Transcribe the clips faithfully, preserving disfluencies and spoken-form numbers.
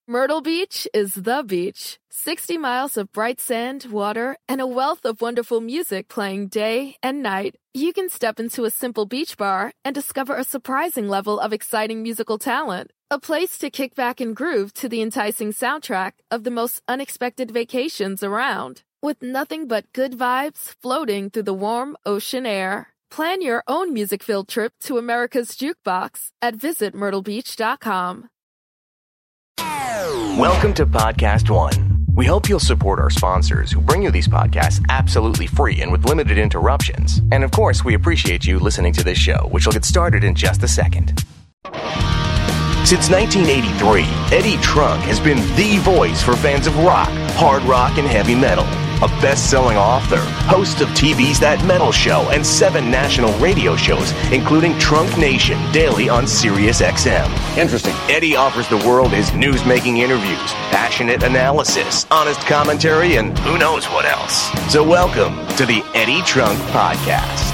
Myrtle Beach is the beach. sixty miles of bright sand, water, and a wealth of wonderful music playing day and night. You can step into a simple beach bar and discover a surprising level of exciting musical talent. A place to kick back and groove to the enticing soundtrack of the most unexpected vacations around. With nothing but good vibes floating through the warm ocean air. Plan your own music-filled trip to America's Jukebox at visit myrtle beach dot com. Welcome to Podcast One. We hope you'll support our sponsors who bring you these podcasts absolutely free and with limited interruptions. And of course, we appreciate you listening to this show, which will get started in just a second. Since nineteen eighty-three, Eddie Trunk has been the voice for fans of rock, hard rock, and heavy metal. A best-selling author, host of T V's That Metal Show and seven national radio shows, including Trunk Nation, daily on Sirius X M. Interesting. Eddie offers the world his news-making interviews, passionate analysis, honest commentary, and who knows what else. So welcome to the Eddie Trunk Podcast.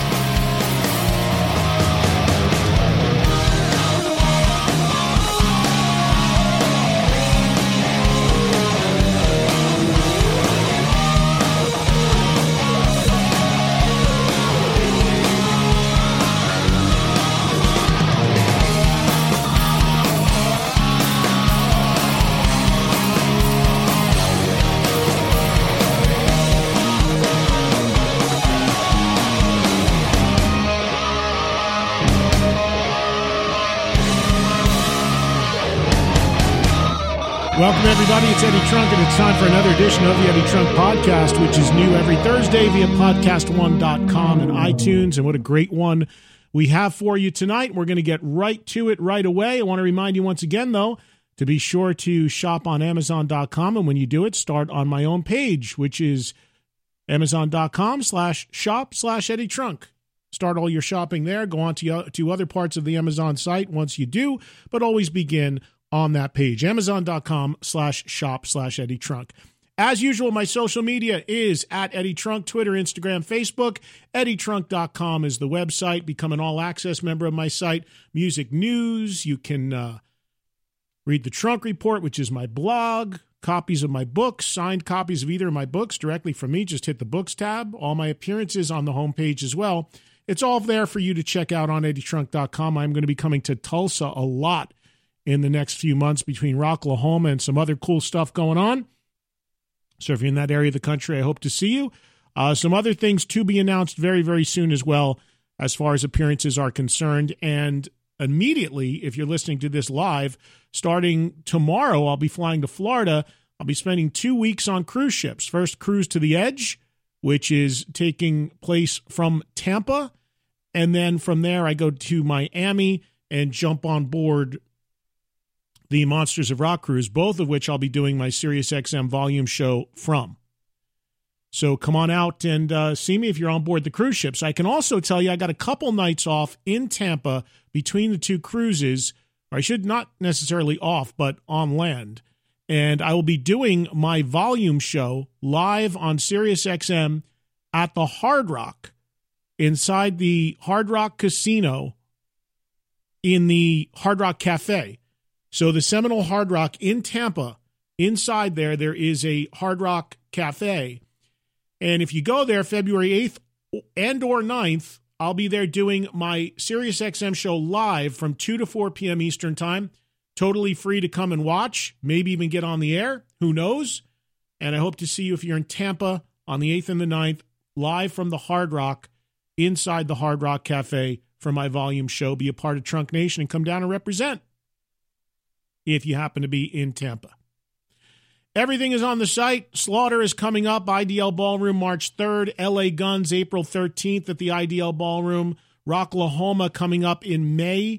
Welcome, everybody. It's Eddie Trunk, and it's time for another edition of the Eddie Trunk Podcast, which is new every Thursday via podcast one dot com and iTunes. And what a great one we have for you tonight. We're going to get right to it right away. I want to remind you once again, though, to be sure to shop on amazon dot com. And when you do it, start on my own page, which is amazon dot com slash shop slash Eddie Trunk. Start all your shopping there. Go on to, to other parts of the Amazon site once you do, but always begin on that page, amazon dot com slash shop slash Eddie Trunk. As usual, my social media is at Eddie Trunk, Twitter, Instagram, Facebook. Eddie Trunk dot com is the website. Become an all-access member of my site. Music news. You can uh, read the Trunk Report, which is my blog. Copies of my books, signed copies of either of my books directly from me. Just hit the books tab. All my appearances on the homepage as well. It's all there for you to check out on Eddie Trunk dot com. I'm going to be coming to Tulsa a lot in the next few months between Rocklahoma and some other cool stuff going on. So if you're in that area of the country, I hope to see you. Uh, some other things to be announced very, very soon as well as far as appearances are concerned. And immediately, if you're listening to this live, starting tomorrow, I'll be flying to Florida. I'll be spending two weeks on cruise ships. First, Cruise to the Edge, which is taking place from Tampa. And then from there, I go to Miami and jump on board the Monsters of Rock cruise, both of which I'll be doing my Sirius X M volume show from. So come on out and uh, see me if you're on board the cruise ships. I can also tell you I got a couple nights off in Tampa between the two cruises, or I should not necessarily off, but on land. And I will be doing my volume show live on Sirius X M at the Hard Rock, inside the Hard Rock Casino in the Hard Rock Cafe. So the Seminole Hard Rock in Tampa, inside there, there is a Hard Rock Cafe. And if you go there February eighth and or ninth, I'll be there doing my Sirius X M show live from two to four p.m. Eastern Time. Totally free to come and watch, maybe even get on the air. Who knows? And I hope to see you if you're in Tampa on the eighth and the ninth, live from the Hard Rock, inside the Hard Rock Cafe for my volume show. Be a part of Trunk Nation and come down and represent if you happen to be in Tampa. Everything is on the site. Slaughter is coming up. I D L Ballroom March third. L A Guns April thirteenth at the I D L Ballroom. Rocklahoma coming up in May.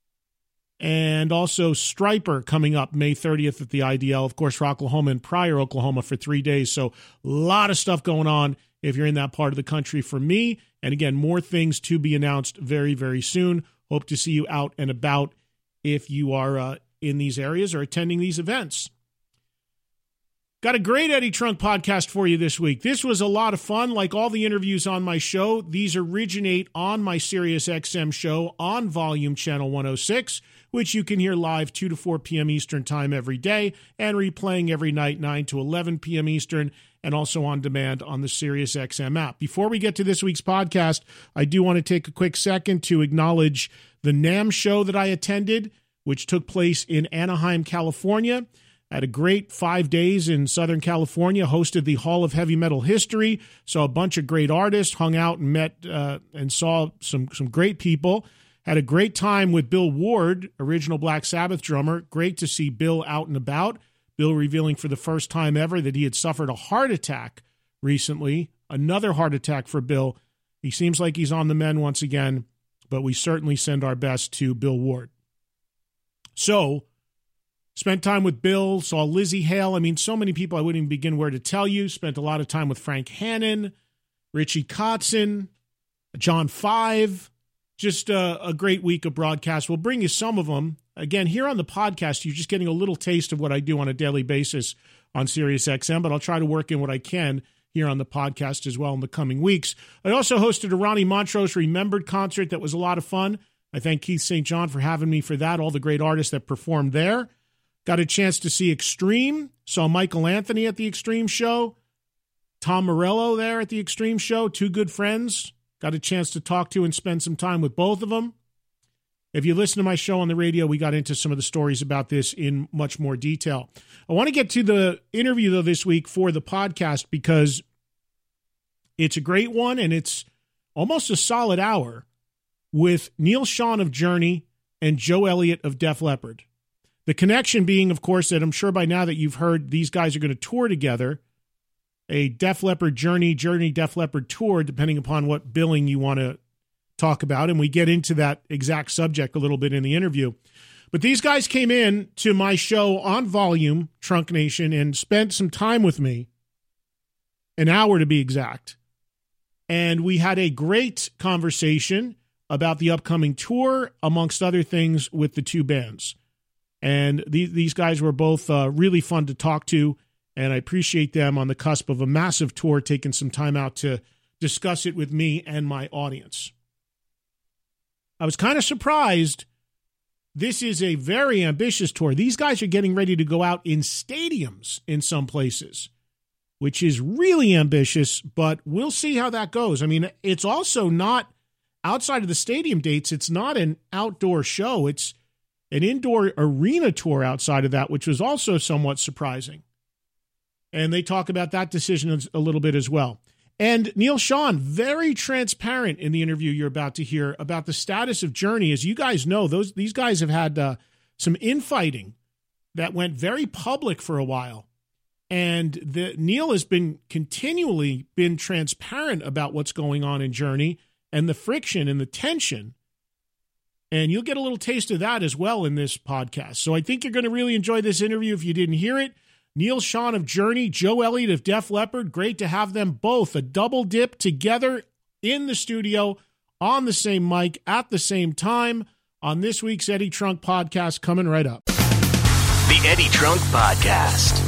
And also Striper coming up May thirtieth at the I D L. Of course, Rocklahoma and Pryor, Oklahoma for three days. So a lot of stuff going on if you're in that part of the country for me. And again, more things to be announced very, very soon. Hope to see you out and about if you are uh, in these areas or attending these events. Got a great Eddie Trunk podcast for you this week. This was a lot of fun. Like all the interviews on my show, these originate on my Sirius X M show on Volume Channel one oh six, which you can hear live two to four p.m. Eastern Time every day and replaying every night nine to eleven p.m. Eastern, and also on demand on the Sirius X M app. Before we get to this week's podcast, I do want to take a quick second to acknowledge the NAMM show that I attended, which took place in Anaheim, California. Had a great five days in Southern California, hosted the Hall of Heavy Metal History, saw a bunch of great artists, hung out and met uh, and saw some, some great people. Had a great time with Bill Ward, original Black Sabbath drummer. Great to see Bill out and about. Bill revealing for the first time ever that he had suffered a heart attack recently. Another heart attack for Bill. He seems like he's on the mend once again, but we certainly send our best to Bill Ward. So, spent time with Bill, saw Lizzie Hale. I mean, so many people I wouldn't even begin where to tell you. Spent a lot of time with Frank Hannon, Richie Kotzen, John Five. Just a, a great week of broadcasts. We'll bring you some of them. Again, here on the podcast, you're just getting a little taste of what I do on a daily basis on Sirius X M, but I'll try to work in what I can here on the podcast as well in the coming weeks. I also hosted a Ronnie Montrose Remembered concert that was a lot of fun. I thank Keith Saint John for having me for that, all the great artists that performed there. Got a chance to see Extreme. Saw Michael Anthony at the Extreme show. Tom Morello there at the Extreme show. Two good friends. Got a chance to talk to and spend some time with both of them. If you listen to my show on the radio, we got into some of the stories about this in much more detail. I want to get to the interview, though, this week for the podcast because it's a great one and it's almost a solid hour with Neal Schon of Journey and Joe Elliott of Def Leppard. The connection being, of course, that I'm sure by now that you've heard these guys are going to tour together, a Def Leppard Journey, Journey Def Leppard tour, depending upon what billing you want to talk about. And we get into that exact subject a little bit in the interview. But these guys came in to my show on Volume, Trunk Nation, and spent some time with me, an hour to be exact. And we had a great conversation about the upcoming tour, amongst other things, with the two bands. And these these guys were both uh, really fun to talk to, and I appreciate them on the cusp of a massive tour, taking some time out to discuss it with me and my audience. I was kind of surprised. This is a very ambitious tour. These guys are getting ready to go out in stadiums in some places, which is really ambitious, but we'll see how that goes. I mean, it's also not, outside of the stadium dates, it's not an outdoor show. It's an indoor arena tour outside of that, which was also somewhat surprising. And they talk about that decision a little bit as well. And Neal Schon, very transparent in the interview you're about to hear about the status of Journey. As you guys know, those these guys have had uh, some infighting that went very public for a while. And the, Neal has been continually been transparent about what's going on in Journey and the friction and the tension. And you'll get a little taste of that as well in this podcast. So I think you're going to really enjoy this interview if you didn't hear it. Neal Schon of Journey, Joe Elliott of Def Leppard. Great to have them both, a double dip together in the studio on the same mic at the same time on this week's Eddie Trunk podcast, coming right up. The Eddie Trunk Podcast.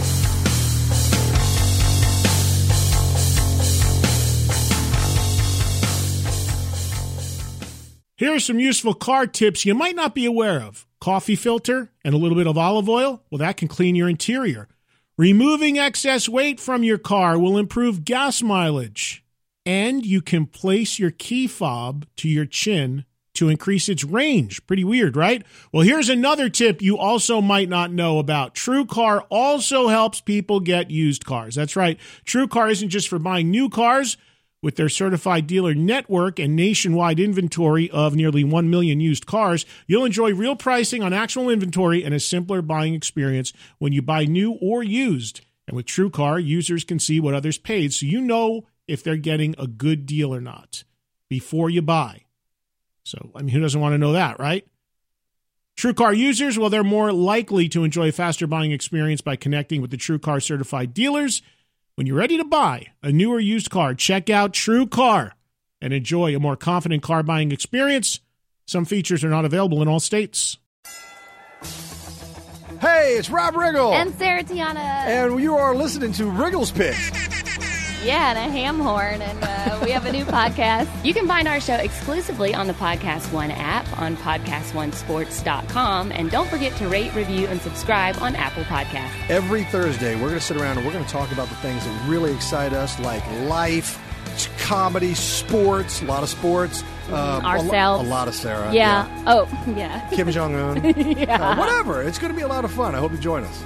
Here are some useful car tips you might not be aware of. Coffee filter and a little bit of olive oil, well, that can clean your interior. Removing excess weight from your car will improve gas mileage. And you can place your key fob to your chin to increase its range. Pretty weird, right? Well, here's another tip you also might not know about. TrueCar also helps people get used cars. That's right. TrueCar isn't just for buying new cars. With their certified dealer network and nationwide inventory of nearly one million used cars, you'll enjoy real pricing on actual inventory and a simpler buying experience when you buy new or used. And with TrueCar, users can see what others paid, so you know if they're getting a good deal or not before you buy. So, I mean, who doesn't want to know that, right? TrueCar users, well, they're more likely to enjoy a faster buying experience by connecting with the TrueCar certified dealers. When you're ready to buy a new or used car, check out TrueCar and enjoy a more confident car buying experience. Some features are not available in all states. Hey, it's Rob Riggle. And Sarah Tiana. And you are listening to Riggle's Pit. Yeah, and a ham horn, and uh, we have a new podcast. You can find our show exclusively on the Podcast One app, on podcast one sports dot com, and don't forget to rate, review, and subscribe on Apple Podcasts. Every Thursday, we're going to sit around and we're going to talk about the things that really excite us, like life, comedy, sports, a lot of sports. Um, Ourselves. A, lo- a lot of Sarah. Yeah. yeah. Oh, yeah. Kim Jong-un. yeah. Uh, whatever. It's going to be a lot of fun. I hope you join us.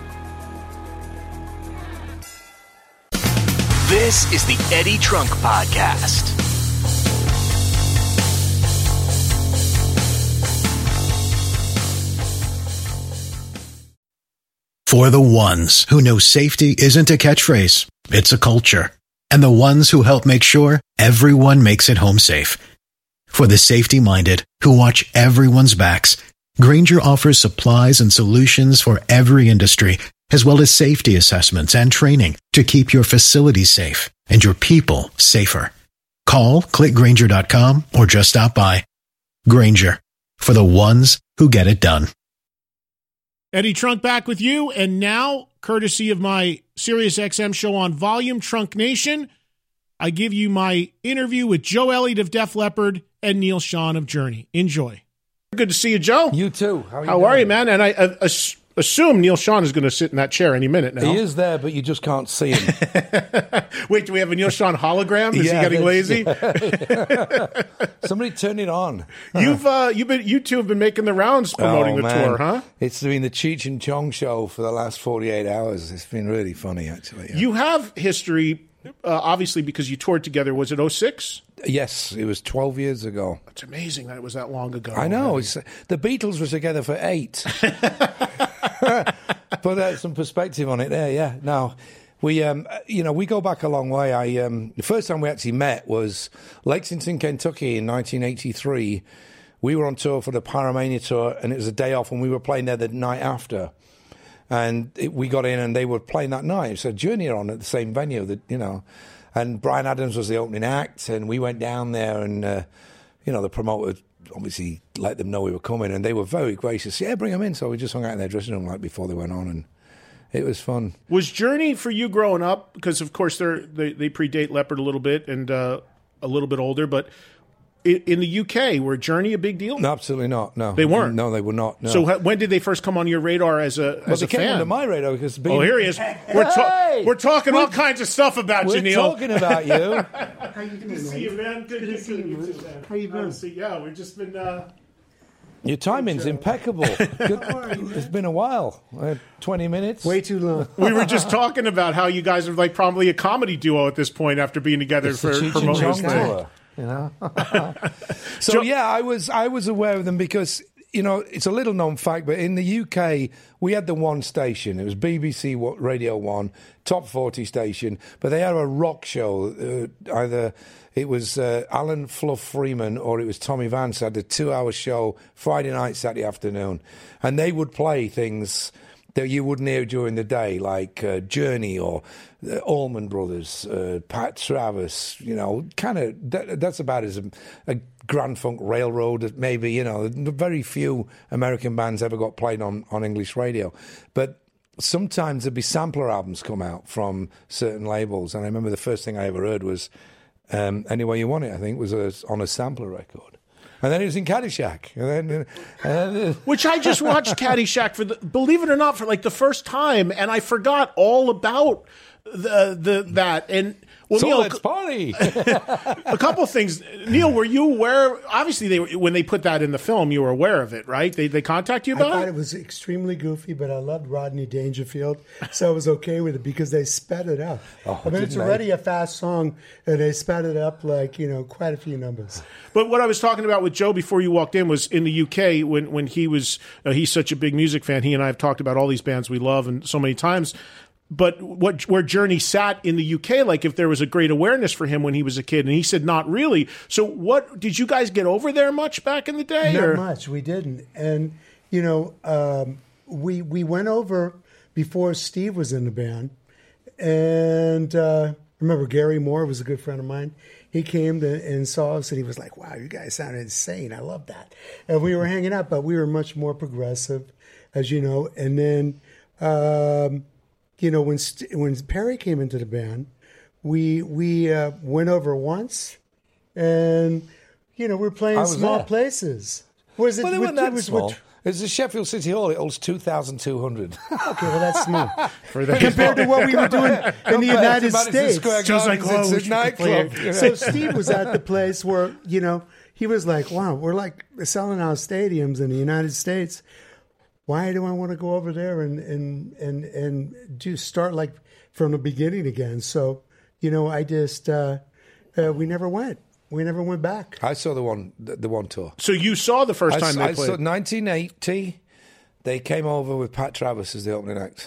This is the Eddie Trunk Podcast. For the ones who know safety isn't a catchphrase, it's a culture. And the ones who help make sure everyone makes it home safe. For the safety-minded who watch everyone's backs, Grainger offers supplies and solutions for every industry, as well as safety assessments and training to keep your facilities safe and your people safer. Call, click Grainger dot com, or just stop by. Grainger, for the ones who get it done. Eddie Trunk back with you, and now, courtesy of my SiriusXM show on Volume, Trunk Nation, I give you my interview with Joe Elliott of Def Leppard and Neal Schon of Journey. Enjoy. Good to see you, Joe. You too. How are you, How doing? are you, man? And I uh, ass- assume Neal Schon is going to sit in that chair any minute now. He is there, but you just can't see him. Wait, do we have a Neal Schon hologram? Is yeah, he getting lazy? Yeah. Somebody turn it on. You've uh, you've been you two have been making the rounds promoting oh, the man. tour, huh? It's been the Cheech and Chong show for the last forty-eight hours. It's been really funny, actually. Yeah. You have history, uh, obviously, because you toured together. Was it oh six? Yes, it was twelve years ago. It's amazing that it was that long ago. I know. It's, the Beatles were together for eight. Put uh, some perspective on it there, yeah. Now, we, um, you know, we go back a long way. I um, the first time we actually met was Lexington, Kentucky in nineteen eighty-three. We were on tour for the Pyromania tour, and it was a day off, and we were playing there the night after. And it, we got in, and they were playing that night. So Journey are on at the same venue, that you know. And Bryan Adams was the opening act, and we went down there, and, uh, you know, the promoter obviously let them know we were coming, and they were very gracious. Yeah, bring them in. So we just hung out in their dressing room like before they went on, and it was fun. Was Journey for you growing up? Because, of course, they're, they they predate Leppard a little bit and uh, a little bit older, but in the U K, were Journey a big deal? No, absolutely not. No, they weren't. No, they were not. No. So when did they first come on your radar as a well, as they a came fan? under my radar because being, oh, here he is. We're, ta- hey! we're talking we're, all kinds of stuff about we're you, Neal. We're talking about you. How you doing? Good to see you, man. Good, Good to see you, man. How you been? See, yeah, we've just been. Uh, Your timing's impeccable. Good. It's been a while. Uh, Twenty minutes. Way too long. We were just talking about how you guys are like probably a comedy duo at this point after being together it's for the for most of this thing. You know. so yeah, I was I was aware of them because you know it's a little known fact, but in the U K we had the one station. It was B B C Radio One, top forty station, but they had a rock show. Uh, either it was uh, Alan Fluff Freeman or it was Tommy Vance had a two-hour show Friday night, Saturday afternoon, and they would play things that you wouldn't hear during the day, like uh, Journey or the Allman Brothers, uh, Pat Travis, you know, kind of, that, that's about as a, a Grand Funk Railroad, maybe, you know, very few American bands ever got played on, on English radio. But sometimes there'd be sampler albums come out from certain labels, and I remember the first thing I ever heard was um, Any Way You Want It, I think, was a, on a sampler record. And then it was in Caddyshack. And then, and then, Which I just watched Caddyshack for the, believe it or not, for like the first time, and I forgot all about the the that. And well, so Neal, let's party. a couple things. Neal, were you aware? Obviously, they were, when they put that in the film, you were aware of it, right? They they contact you I about thought it? it was extremely goofy, but I loved Rodney Dangerfield, so I was okay with it because they sped it up. Oh, I mean, it's didn't already they? a fast song, and they sped it up like, you know, quite a few numbers. But what I was talking about with Joe before you walked in was in the U K when when he was uh, he's such a big music fan. He and I have talked about all these bands we love and so many times. But what where Journey sat in the U K, like if there was a great awareness for him when he was a kid, and he said not really. So what did you guys get over there much back in the day? Not or? much. We didn't. And, you know, um, we we went over before Steve was in the band. And uh, remember, Gary Moore was a good friend of mine. He came to, and saw us, and he was like, wow, you guys sound insane. I love that. And we were hanging out, but we were much more progressive. as you know. And then, um, you know, when St- when Perry came into the band, we we uh, went over once, and you know, we're playing small there. places. Was it? Well, they with- weren't that was- small. with- It's the Sheffield City Hall. It holds two thousand two hundred. Okay, well, that's small. For the Compared to what we were doing in the United States. Just like, oh, we it's a should nightclub. play So Steve was at the place where, you know, he was like, wow, we're like selling out stadiums in the United States. Why do I want to go over there and, and, and, and do start like from the beginning again? So, you know, I just, uh, uh, we never went. We never went back. I saw the one, the, the one tour. So you saw the first I, time they I played. saw nineteen eighty. They came over with Pat Travers as the opening act.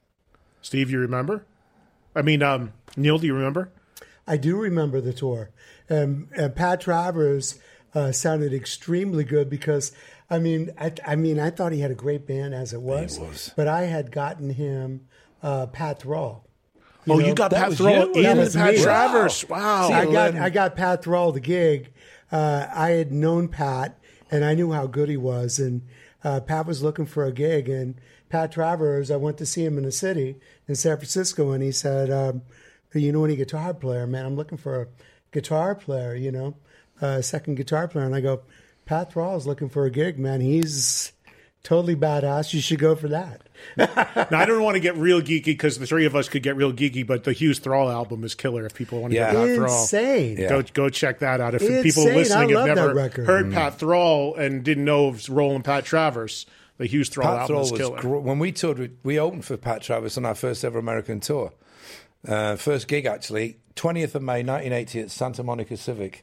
Steve, you remember? I mean, um, Neil, do you remember? I do remember the tour. Um, and Pat Travers uh, sounded extremely good because, I mean, I, I mean, I thought he had a great band as it was. He was. But I had gotten him uh, Pat Thrall. You Oh, know, you got that Pat was Thrall you? That in was Pat me. Travers. Wow. See, I got Len. I got Pat Thrall the gig. Uh, I had known Pat, and I knew how good he was. And uh, Pat was looking for a gig, and Pat Travers, I went to see him in the city in San Francisco, and he said, um, "You know any guitar player, man? I'm looking for a guitar player. You know, a second guitar player." And I go, "Pat Thrall is looking for a gig, man. He's totally badass. You should go for that." Now, I don't want to get real geeky because the three of us could get real geeky, but the Hughes Thrall album is killer if people want to Yeah. hear Pat Thrall. Insane. Yeah. Go go check that out. If Insane. people listening I love have that never record. heard Mm. Pat Thrall and didn't know of Roland Pat Travers, the Hughes Thrall Pat album Thrall is was killer. gr- when we toured. with- We opened for Pat Travers on our first ever American tour. Uh, first gig actually, twentieth of May, nineteen eighty, at Santa Monica Civic.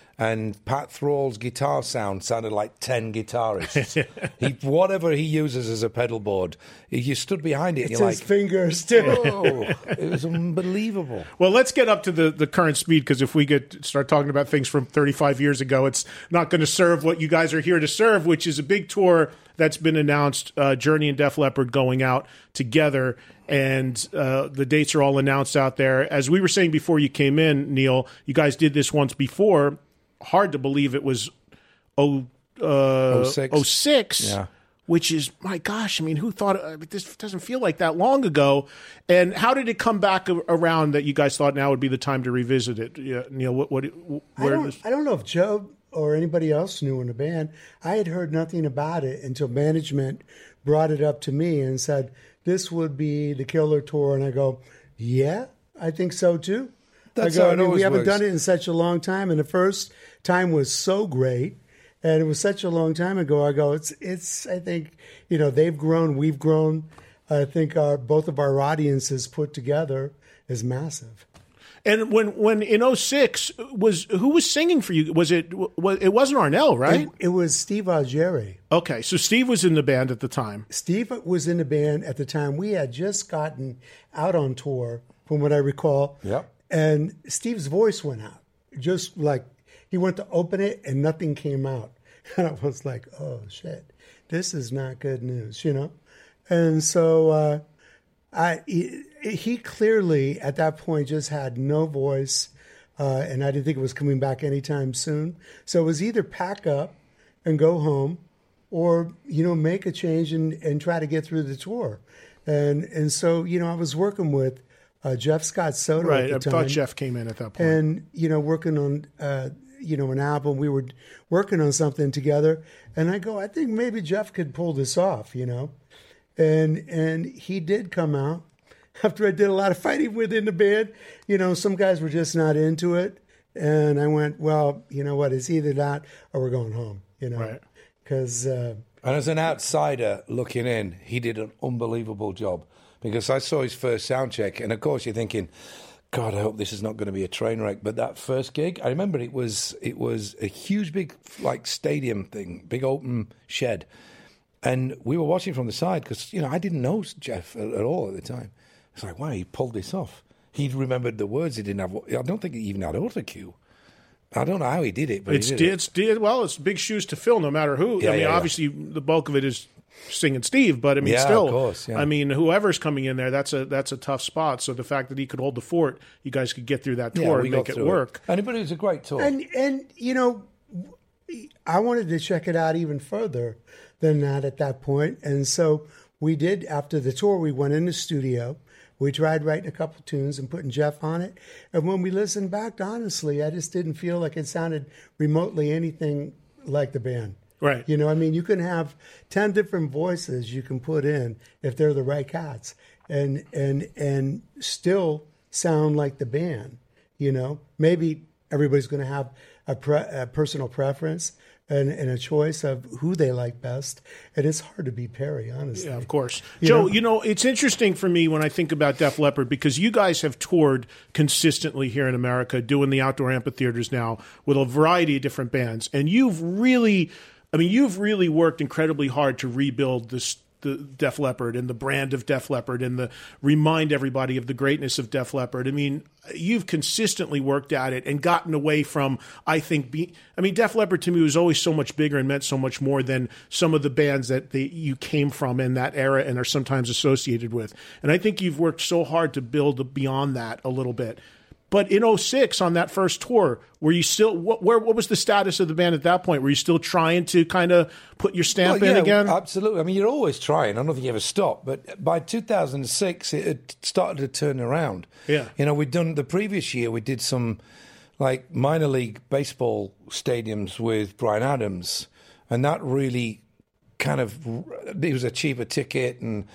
And Pat Thrall's guitar sound sounded like ten guitarists. he, whatever he uses as a pedal board, you stood behind it and It's you're his like, fingers too. oh, it was unbelievable. Well, let's get up to the, the current speed because if we get start talking about things from thirty-five years ago, it's not going to serve what you guys are here to serve, which is a big tour that's been announced. Uh, Journey and Def Leppard going out together, and uh, the dates are all announced out there. As we were saying before you came in, Neil, you guys did this once before. Hard to believe it was oh uh, oh six. oh six. Yeah. Which is, my gosh, I mean, who thought, I mean, this doesn't feel like that long ago. And how did it come back a- around that you guys thought now would be the time to revisit it? Yeah, Neil, what, what, I where don't, this, I don't know if Joe or anybody else knew in the band. I had heard nothing about it until management brought it up to me and said, this would be the Killer Tour. And I go, yeah, I think so too. That's I go, how it I mean, always we haven't works. done it in such a long time. And the first time was so great. And it was such a long time ago. I go, it's, it's, I think, you know, they've grown, we've grown. I think our, both of our audiences put together is massive. and when, when in oh six, was, who was singing for you? Was it, was, it wasn't Arnell, right? It, it was Steve Algeri. Okay. So Steve was in the band at the time. Steve was in the band at the time. We had just gotten out on tour, from what I recall. Yep. And Steve's voice went out. Just like he went to open it and nothing came out. And I was like, oh, shit, this is not good news, you know? And so uh, I he, he clearly at that point just had no voice, uh, and I didn't think it was coming back anytime soon. So it was either pack up and go home or, you know, make a change and, and try to get through the tour. And and so, you know, I was working with uh, Jeff Scott Soto Right. at I the time. thought Jeff came in at that point. And, you know, working on, uh, you know, an album. We were working on something together. And I go, I think maybe Jeff could pull this off, you know. And and he did come out. After I did a lot of fighting within the band, you know, some guys were just not into it. And I went, well, you know what, it's either that or we're going home, you know. Right. Because... Uh, And as an outsider looking in, he did an unbelievable job because I saw his first sound check, and of course you're thinking, God, I hope this is not going to be a train wreck. But that first gig, I remember it was it was a huge, big like stadium thing, big open shed, and we were watching from the side because you know I didn't know Jeff at, at all at the time. It's like, wow, he pulled this off. He remembered the words. He didn't have. I don't think he even had autocue. I don't know how he did it, but It's he did it's did well. It's big shoes to fill, no matter who. Yeah, I mean, yeah, yeah. obviously, the bulk of it is singing Steve, but I mean, Yeah, of still, course, yeah. I mean, whoever's coming in there, that's a that's a tough spot. So the fact that he could hold the fort, you guys could get through that it. tour we and got make it through work. And but it was a great tour. And and you know, I wanted to check it out even further than that at that point. And so we did, after the tour, we went in the studio. We tried writing a couple tunes and putting Jeff on it. And when we listened back, honestly, I just didn't feel like it sounded remotely anything like the band. Right. You know, I mean, you can have ten different voices you can put in if they're the right cats and and and still sound like the band, you know. Maybe everybody's going to have a, pre- a personal preference and, and a choice of who they like best. And it's hard to be Perry, honestly. Yeah, of course. You Joe, know? you know, it's interesting for me when I think about Def Leppard because you guys have toured consistently here in America, doing the outdoor amphitheaters now with a variety of different bands. And you've really, I mean, you've really worked incredibly hard to rebuild this the Def Leppard and the brand of Def Leppard and the remind everybody of the greatness of Def Leppard. I mean, you've consistently worked at it and gotten away from, I think, be, I mean, Def Leppard to me was always so much bigger and meant so much more than some of the bands that they, you came from in that era and are sometimes associated with. And I think you've worked so hard to build beyond that a little bit. But in oh six, on that first tour, were you still what, where, what was the status of the band at that point? Were you still trying to kind of put your stamp well, yeah, in again? Absolutely. I mean, you're always trying. I don't think you ever stop. But by two thousand six, it had started to turn around. Yeah. You know, we'd done the previous year, we did some like minor league baseball stadiums with Bryan Adams. And that really kind of, it was a cheaper ticket and...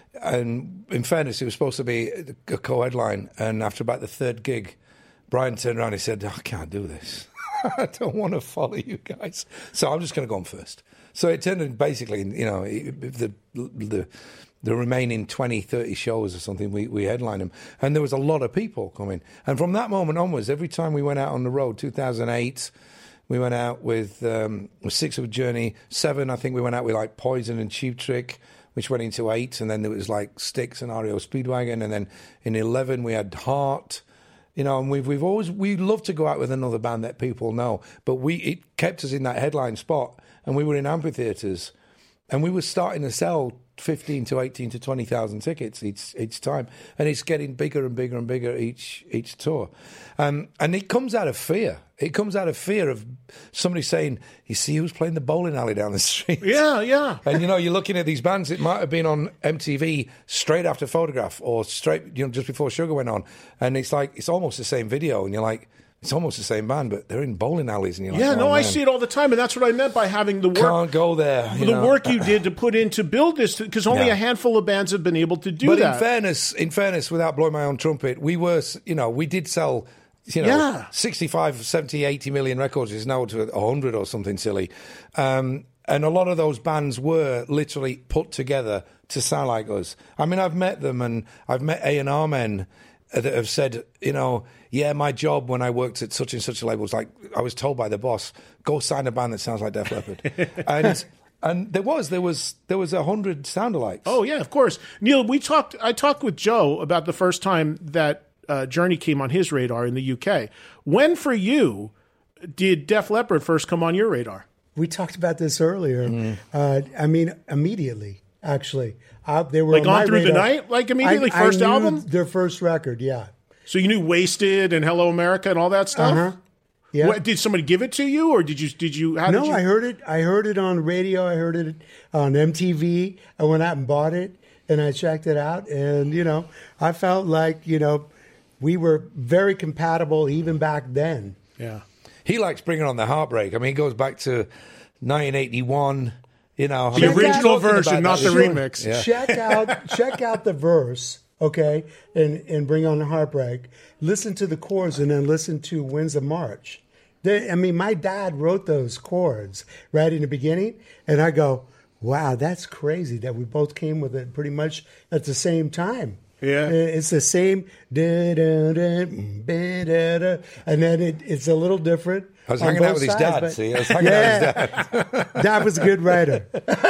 And in fairness, it was supposed to be a co-headline. And after about the third gig, Brian turned around and he said, I can't do this. I don't want to follow you guys. So I'm just going to go on first. So it turned in basically, you know, the the the remaining twenty, thirty shows or something, we, we headlined them. And there was a lot of people coming. And from that moment onwards, every time we went out on the road, two thousand eight, we went out with, um, with Six of Journey. Seven, I think we went out with like Poison and Cheap Trick, which went into eight, and then there was like Styx and R E O Speedwagon, and then in eleven we had Heart, you know, and we've we've always we love to go out with another band that people know, but we it kept us in that headline spot, and we were in amphitheaters, and we were starting to sell fifteen to eighteen to twenty thousand tickets each each time, and it's getting bigger and bigger and bigger each each tour, um, and it comes out of fear. It comes out of fear of somebody saying, you see who's playing the bowling alley down the street? Yeah, yeah. And, you know, you're looking at these bands, it might have been on M T V straight after Photograph or straight, you know, just before Sugar went on. And it's like, it's almost the same video. And you're like, it's almost the same band, but they're in bowling alleys. And you're like, yeah, oh, no, man. I see it all the time. And that's what I meant by having the work. Can't go there. You the know? work you did to put in to build this, because only Yeah. a handful of bands have been able to do but that. in fairness, in fairness, without blowing my own trumpet, we were, you know, we did sell... You know, yeah. sixty-five, seventy, eighty million records is now to one hundred or something silly. Um, and a lot of those bands were literally put together to sound like us. I mean, I've met them, and I've met A and R men that have said, you know, yeah, my job when I worked at such and such a label was like, I was told by the boss, go sign a band that sounds like Def Leppard. and... And there was, there was, there was a hundred sound-alikes. Oh yeah, of course. Neil, we talked. I talked with Joe about the first time that uh, Journey came on his radar in the U K. When, for you, did Def Leppard first come on your radar? We talked about this earlier. Mm. Uh, I mean, immediately, actually. Uh, they were Like on On my Through the radar. Night? Like immediately, I, first I knew album? Their first record, yeah. So you knew Wasted and Hello America and all that stuff? Uh-huh. Yeah. What, did somebody give it to you, or did you? Did you? How no, did you? I heard it. I heard it on radio. I heard it on M T V. I went out and bought it, and I checked it out. And you know, I felt like you know, we were very compatible even back then. Yeah. He likes bringing on the heartbreak. I mean, he goes back to nineteen eighty-one. You know, I The mean, original we're talking version, about not that. the remix. Yeah. Check out check out the verse, okay, and and bring on the heartbreak. Listen to the chords, and then listen to Winds of March. They, I mean, my dad wrote those chords right in the beginning, and I go, wow, that's crazy that we both came with it pretty much at the same time. Yeah. It's the same, da, da, da, da, da, da, and then it, it's a little different. I was on hanging out both with his sides, dad, but- see? I was hanging yeah, out with his dad. Dad was a good writer.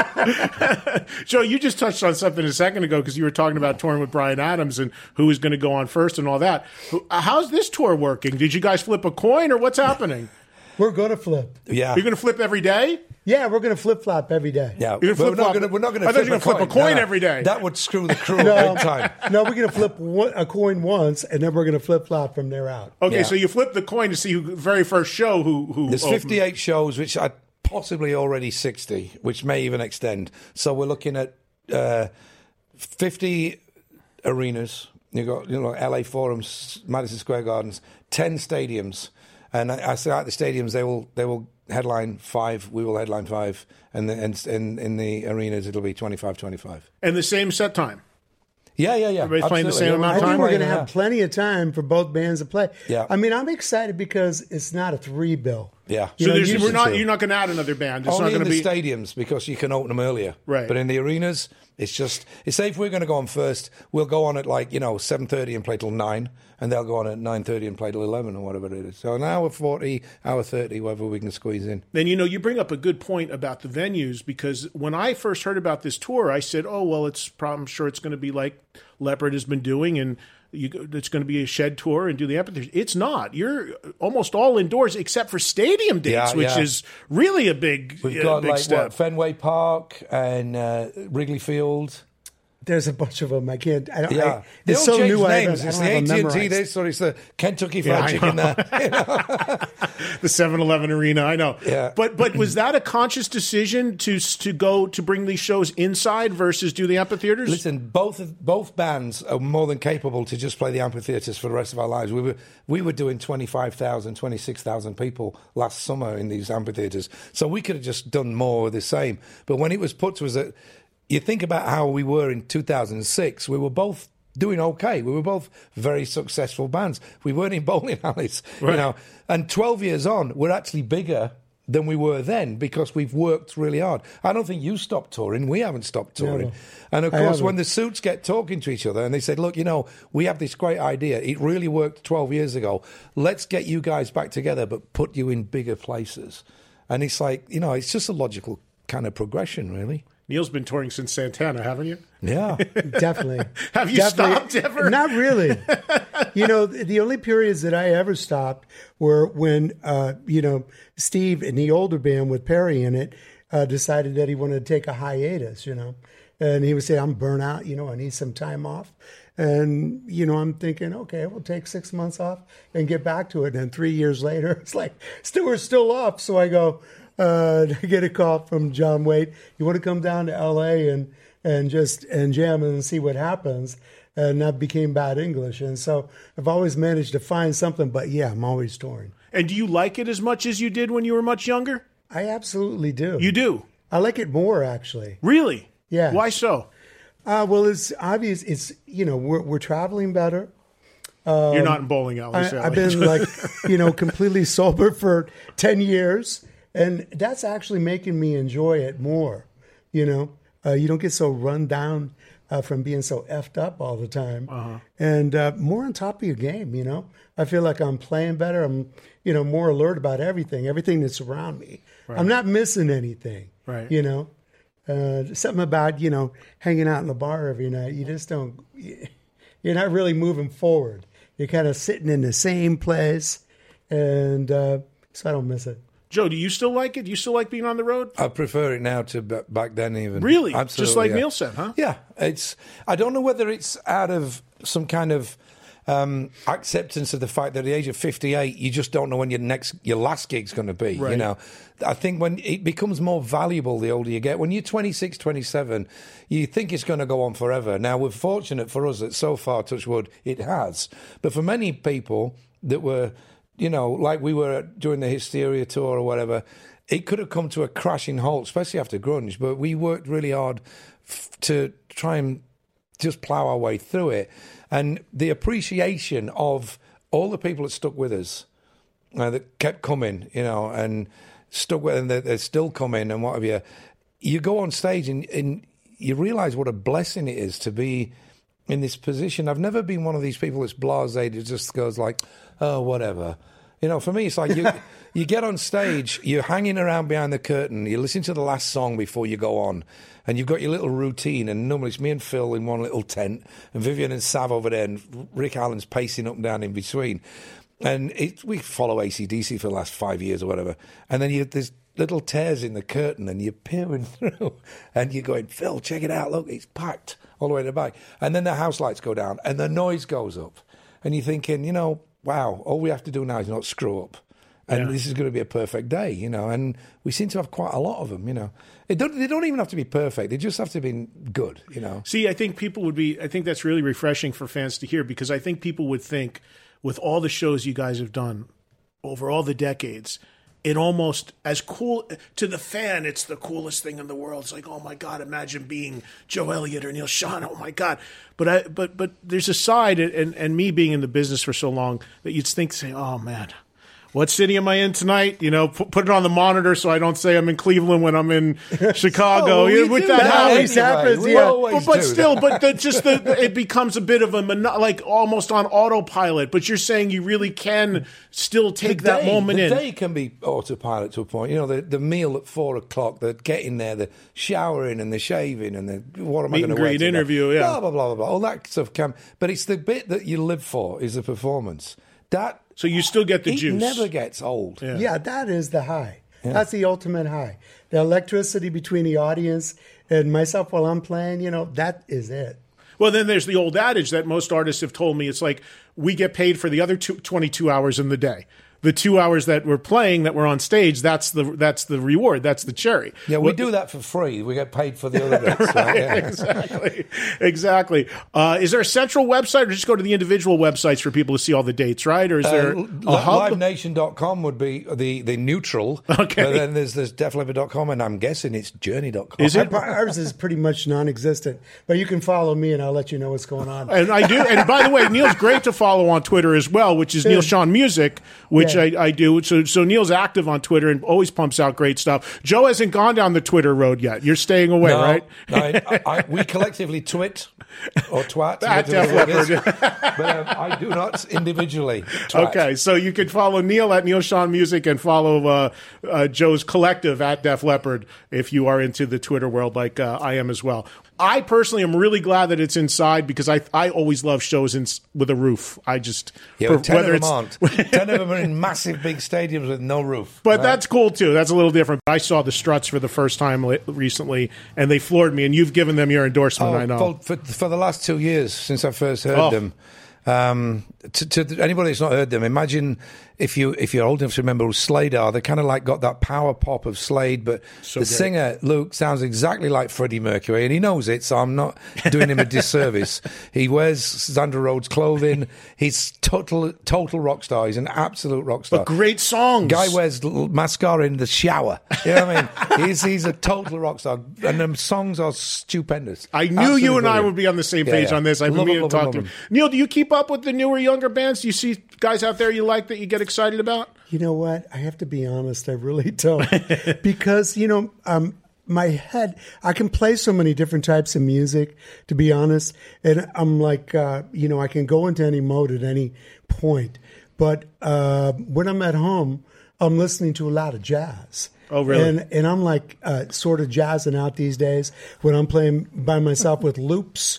Joe, you just touched on something a second ago because you were talking about touring with Bryan Adams and who was going to go on first and all that. How's this tour working? Did you guys flip a coin or what's happening? We're going to flip. Yeah. You're going to flip every day? Yeah, we're going to flip flop every day. Yeah, You're but we're flip-flop- not going to. We're not going to. I thought you were flip gonna flip a coin No, no. every day. That would screw the crew No, big time. no, we're going to flip one, a coin once, and then we're going to flip flop from there out. Okay, Yeah. so you flip the coin to see who very first show who who. There's opened. fifty-eight shows, which are possibly already sixty, which may even extend. So we're looking at uh, fifty arenas. You got you know L A Forums, Madison Square Gardens, ten stadiums, and I, I say at the stadiums they will they will headline five. We will headline five, and the, and in in the arenas it'll be twenty-five, twenty-five. And the same set time. Yeah, yeah, yeah. Everybody's playing the Absolutely. same amount I of think time? we're going to Yeah. have plenty of time for both bands to play. Yeah. I mean, I'm excited because it's not a three bill. Yeah. You So know, there's, usually- we're not. You're not going to add another band. It's Only not in going the to be. stadiums because you can open them earlier. Right. But in the arenas, it's just, it's say if we're going to go on first, we'll go on at like, you know, seven thirty and play till nine, and they'll go on at nine thirty and play till eleven or whatever it is. So an hour forty, hour thirty, whatever we can squeeze in. Then, you know, you bring up a good point about the venues, because when I first heard about this tour, I said, oh, well, it's probably, I'm sure it's going to be like Leopard has been doing, and you, it's going to be a shed tour and do the amphitheater. It's not. You're almost all indoors except for stadium dates, Yeah, which yeah. is really a big, We've a got big like step. what, Fenway Park and uh, Wrigley Field. There's a bunch of them. I can't. I don't. Yeah, I, they it's all so change new. I, names. I It's don't the have A them T and T memorized. there, sorry, it's the Kentucky Yeah, Fried I Chicken know. there. You know? The seven eleven Arena, I know. Yeah. But but was that a conscious decision to to go to bring these shows inside versus do the amphitheaters? Listen, both of, both bands are more than capable to just play the amphitheatres for the rest of our lives. We were we were doing twenty-five thousand, twenty-six thousand people last summer in these amphitheatres, so we could have just done more of the same. But when it was put to us that you think about how we were in two thousand six, we were both doing okay. We were both very successful bands. We weren't in bowling alleys, Right. you know. And twelve years on, we're actually bigger than we were then because we've worked really hard. I don't think you stopped touring. We haven't stopped touring. No. And of I course, haven't. when the Suits get talking to each other and they said, look, you know, we have this great idea. It really worked twelve years ago. Let's get you guys back together, but put you in bigger places. And it's like, you know, it's just a logical kind of progression, really. Neil's been touring since Santana, haven't you? Yeah. Definitely. Have you Definitely. stopped ever? Not really. You know, the the only periods that I ever stopped were when, uh, you know, Steve and the older band with Perry in it uh, decided that he wanted to take a hiatus, you know. And he would say, I'm burnt out, you know, I need some time off. And, you know, I'm thinking, okay, we'll take six months off and get back to it. And then three years later, it's like, still, we're still off. So I go, uh, I get a call from John Waite. You want to come down to L A and, and just and jam and see what happens? And that became bad English. And so I've always managed to find something. But yeah, I'm always touring. And do you like it as much as you did when you were much younger? I absolutely do. You do? I like it more, actually. Really? Yeah. Why so? Uh, well, it's obvious. It's, you know, we're we're traveling better. You're not in bowling alleys. I, Sally. I've been like, you know, completely sober for ten years. And that's actually making me enjoy it more. You know, uh, you don't get so run down uh, from being so effed up all the time. Uh-huh. And uh, more on top of your game, you know. I feel like I'm playing better. I'm, you know, more alert about everything, everything that's around me. Right. I'm not missing anything, Right. you know. Uh, something about, you know, hanging out in the bar every night. You just don't, you're not really moving forward. You're kind of sitting in the same place. And uh, so I don't miss it. Joe, do you still like it? Do you still like being on the road? I prefer it now to b- back then even. Really? Absolutely, Just like yeah. Neil said, huh? Yeah. It's. I don't know whether it's out of some kind of um, acceptance of the fact that at the age of fifty-eight, you just don't know when your next, your last gig's going to be. You Right. know, I think when it becomes more valuable the older you get. When you're twenty-six, twenty-seven, you think it's going to go on forever. Now, we're fortunate for us that so far, touch wood, it has. But for many people that were, you know, like we were during the Hysteria tour or whatever, it could have come to a crashing halt, especially after grunge. But we worked really hard f- to try and just plough our way through it. And the appreciation of all the people that stuck with us, uh, that kept coming, you know, and stuck with, and they're, they're still coming and what have you. You go on stage and, and you realise what a blessing it is to be in this position. I've never been one of these people that's blasé that just goes like, oh, whatever. You know, for me, it's like you you get on stage, you're hanging around behind the curtain, you listen to the last song before you go on, and you've got your little routine, and normally it's me and Phil in one little tent, and Vivian and Sav over there, and Rick Allen's pacing up and down in between. And it, we follow A C D C for the last five years or whatever. And then you, there's little tears in the curtain, and you're peering through, and you're going, Phil, check it out. Look, it's packed all the way to the back. And then the house lights go down, and the noise goes up, and you're thinking, you know, wow, all we have to do now is not screw up. And yeah. this is going to be a perfect day, you know. And we seem to have quite a lot of them, you know. It don't, they don't even have to be perfect. They just have to be good, you know. See, I think people would be, I think that's really refreshing for fans to hear, because I think people would think, with all the shows you guys have done over all the decades, it almost, as cool, to the fan, it's the coolest thing in the world. It's like, oh my God, imagine being Joe Elliott or Neal Schon. Oh my God. But I, but but there's a side, and, and me being in the business for so long, that you'd think, say, oh man, what city am I in tonight? You know, put, put it on the monitor so I don't say I'm in Cleveland when I'm in Chicago. Oh, With that, that always happens. yeah. But, but still, but the, just the, it becomes a bit of a mono, like almost on autopilot. But you're saying you really can still take the that day, moment the in. The day can be autopilot to a point. You know, the, the meal at four o'clock, the getting there, the showering and the shaving and the what am Meet I going and to wear greet today? interview, yeah. Blah, blah, blah, blah, blah. All that stuff can. But it's the bit that you live for is the performance. That So you still get the it juice. never gets old. Yeah, yeah that is the high. Yeah. That's the ultimate high. The electricity between the audience and myself while I'm playing, you know, that is it. Well, then there's the old adage that most artists have told me. It's like, we get paid for the other two, twenty-two hours in the day. The two hours that we're playing, that we're on stage, that's the that's the reward. That's the cherry. Yeah, we what, do that for free. We get paid for the other bits. Right, right? Yeah. Exactly. Exactly. Uh, is there a central website, or just go to the individual websites for people to see all the dates, right? Or is there uh, a hub? live nation dot com would be the, the neutral. Okay. But then there's, there's def leppard dot com, and I'm guessing it's journey dot com. Is it? Ours is pretty much non-existent. But you can follow me, and I'll let you know what's going on. And I do. And by the way, Neal's great to follow on Twitter as well, which is Neal Schon Music, which yeah. I, I do. So, so Neal's active on Twitter and always pumps out great stuff. Joe hasn't gone down the Twitter road yet. You're staying away, no, right? No, I, I, we collectively twit or twat. At Def Leppard. But um, I do not individually twat. Okay, so you can follow Neal at Neal Schon Music and follow uh, uh, Joe's collective at Def Leppard if you are into the Twitter world like uh, I am as well. I personally am really glad that it's inside, because I I always love shows in, with a roof. I just yeah, for, ten whether of them it's, aren't. Ten of them are in massive big stadiums with no roof. But right? that's cool too. That's a little different. I saw the Struts for the first time recently, and they floored me. And you've given them your endorsement. Oh, I know for, for, for the last two years since I first heard oh. them. Um, to, to anybody that's not heard them, imagine if you if you're old enough to remember who Slade are. They kind of like got that power pop of Slade, but so the great. singer Luke sounds exactly like Freddie Mercury, and he knows it. So I'm not doing him a disservice. He wears Sandra Rhodes clothing. He's total total rock star. He's an absolute rock star. But great songs. Guy wears little mascara in the shower. You know what I mean? He's he's a total rock star, and the songs are stupendous. I knew Absolutely you and brilliant. I would be on the same page yeah, yeah. on this. I've been Love meaning it, to love talk it, to love you. it. Neal, do you keep up with the newer, younger bands? Do you see guys out there you like that you get excited about? You know what? I have to be honest. I really don't. Because, you know, um, my head, I can play so many different types of music, to be honest. And I'm like, uh, you know, I can go into any mode at any point. But uh, when I'm at home, I'm listening to a lot of jazz. Oh, really? And, and I'm like uh, sort of jazzing out these days when I'm playing by myself with loops.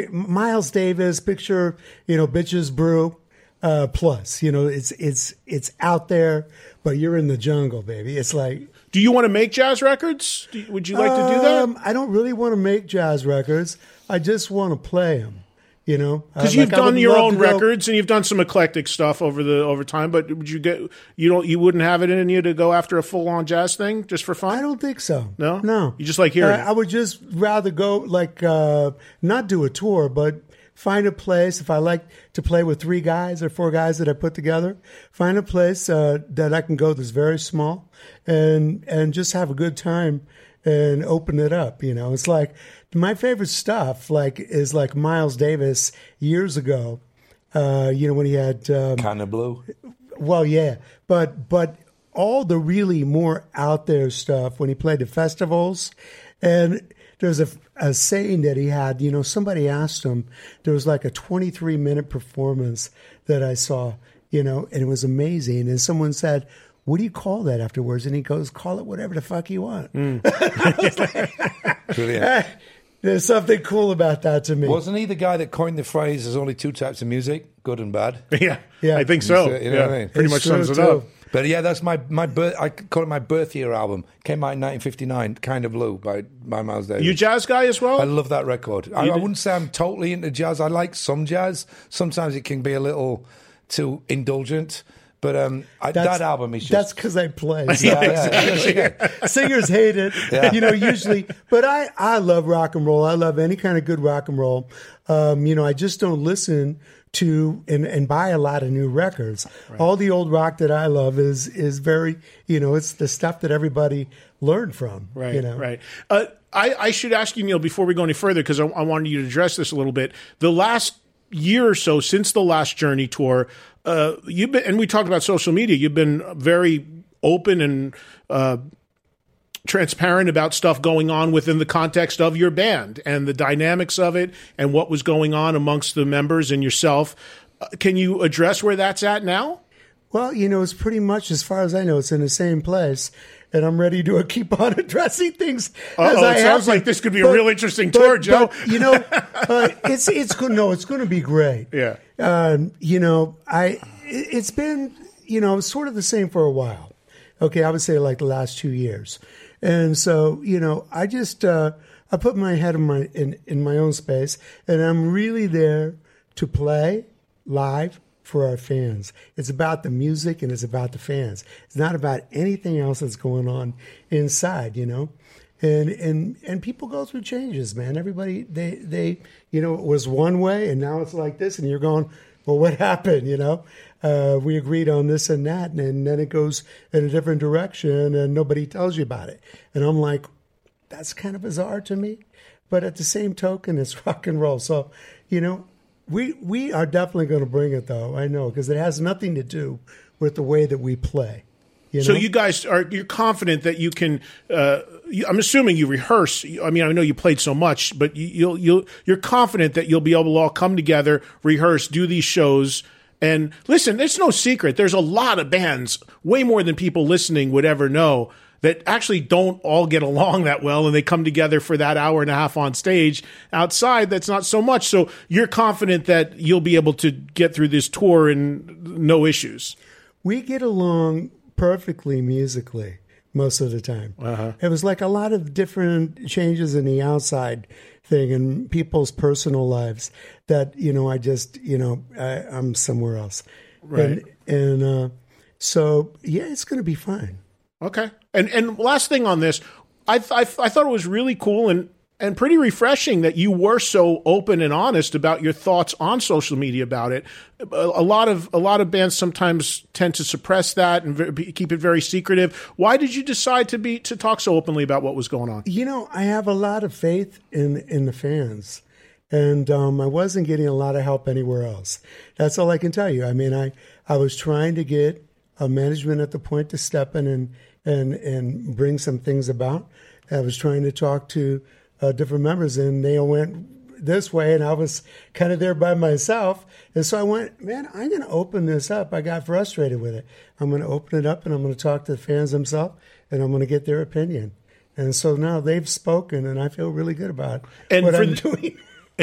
Miles Davis, picture, you know, Bitches Brew. Uh, plus, you know, it's it's it's out there, but you're in the jungle, baby. It's like, do you want to make jazz records? Do you, would you like um, to do that? I don't really want to make jazz records. I just want to play them. You know, because uh, you've like done your own go, records and you've done some eclectic stuff over the over time. But would you get you don't you wouldn't have it in you to go after a full on jazz thing just for fun? I don't think so. No, no. You just like hearing uh, it. I would just rather go like uh, not do a tour, but find a place. If I like to play with three guys or four guys that I put together, find a place uh, that I can go that's very small and and just have a good time and open it up. You know, it's like my favorite stuff. Like is like Miles Davis years ago. Uh, you know when he had um, Kind of Blue. Well, yeah, but but all the really more out there stuff when he played the festivals and. There's a, a saying that he had, you know, somebody asked him, there was like a twenty-three minute performance that I saw, you know, and it was amazing. And someone said, what do you call that afterwards? And he goes, call it whatever the fuck you want. Mm. Brilliant. There's something cool about that to me. Wasn't he the guy that coined the phrase, there's only two types of music, good and bad? Yeah, yeah. I think so. Uh, you know yeah. what I mean? Pretty It's much true, sums it too. up. But yeah, that's my my birth. I call it my birth year album. Came out in nineteen fifty-nine. Kind of Blue by by Miles Davis. You a jazz guy as well? I love that record. I, I wouldn't say I'm totally into jazz. I like some jazz. Sometimes it can be a little too indulgent. But um, I, that album is just... That's because I play. Yeah, yeah, yeah. Singers hate it, Yeah. you know, usually. But I, I love rock and roll. I love any kind of good rock and roll. Um, you know, I just don't listen to and, and buy a lot of new records. Right. All the old rock that I love is is very, you know, it's the stuff that everybody learned from. Right, you know? right. Uh, I, I should ask you, Neil, before we go any further, because I, I wanted you to address this a little bit. The last year or so since the last Journey tour, uh, you've been, and we talked about social media, you've been very open and uh, transparent about stuff going on within the context of your band and the dynamics of it and what was going on amongst the members and yourself. Uh, can you address where that's at now? Well, you know, it's pretty much, as far as I know, it's in the same place. And I'm ready to keep on addressing things. Uh-oh, as I it sounds have like this could be but, a real interesting but, tour, Joe. But, you know, uh, it's it's good. No, it's going to be great. Yeah. Um, you know, I it, it's been you know sort of the same for a while. Okay, I would say like the last two years, and so you know, I just uh, I put my head in my in, in my own space, and I'm really there to play live for our fans. It's about the music and it's about the fans. It's not about anything else that's going on inside, you know. And and and people go through changes, man. Everybody they they you know, it was one way and now it's like this, and you're going, well, what happened, you know? Uh, we agreed on this and that, and, and then it goes in a different direction and nobody tells you about it. And I'm like, that's kind of bizarre to me. But at the same token, it's rock and roll. So, you know, We we are definitely going to bring it, though. I know, because it has nothing to do with the way that we play. You know? So you guys are you're confident that you can. Uh, you, I'm assuming you rehearse. I mean, I know you played so much, but you, you'll you'll you're confident that you'll be able to all come together, rehearse, do these shows. And listen, there's no secret. There's a lot of bands, way more than people listening would ever know, that actually don't all get along that well, and they come together for that hour and a half on stage. Outside, that's not so much. So you're confident that you'll be able to get through this tour and no issues. We get along perfectly musically most of the time. Uh-huh. It was like a lot of different changes in the outside thing and people's personal lives that, you know, I just, you know, I, I'm somewhere else. Right. And, and uh, so, yeah, it's going to be fine. Okay. And and last thing on this, I th- I, th- I thought it was really cool and, and pretty refreshing that you were so open and honest about your thoughts on social media about it. A, a lot of a lot of bands sometimes tend to suppress that and v- keep it very secretive. Why did you decide to be to talk so openly about what was going on? You know, I have a lot of faith in in the fans, and um, I wasn't getting a lot of help anywhere else. That's all I can tell you. I mean, I I was trying to get a management at the point to step in and and and bring some things about. I was trying to talk to uh, different members, and they all went this way, and I was kind of there by myself. And so I went, man, I'm going to open this up. I got frustrated with it. I'm going to open it up, and I'm going to talk to the fans themselves, and I'm going to get their opinion. And so now they've spoken, and I feel really good about and what I'm the- doing.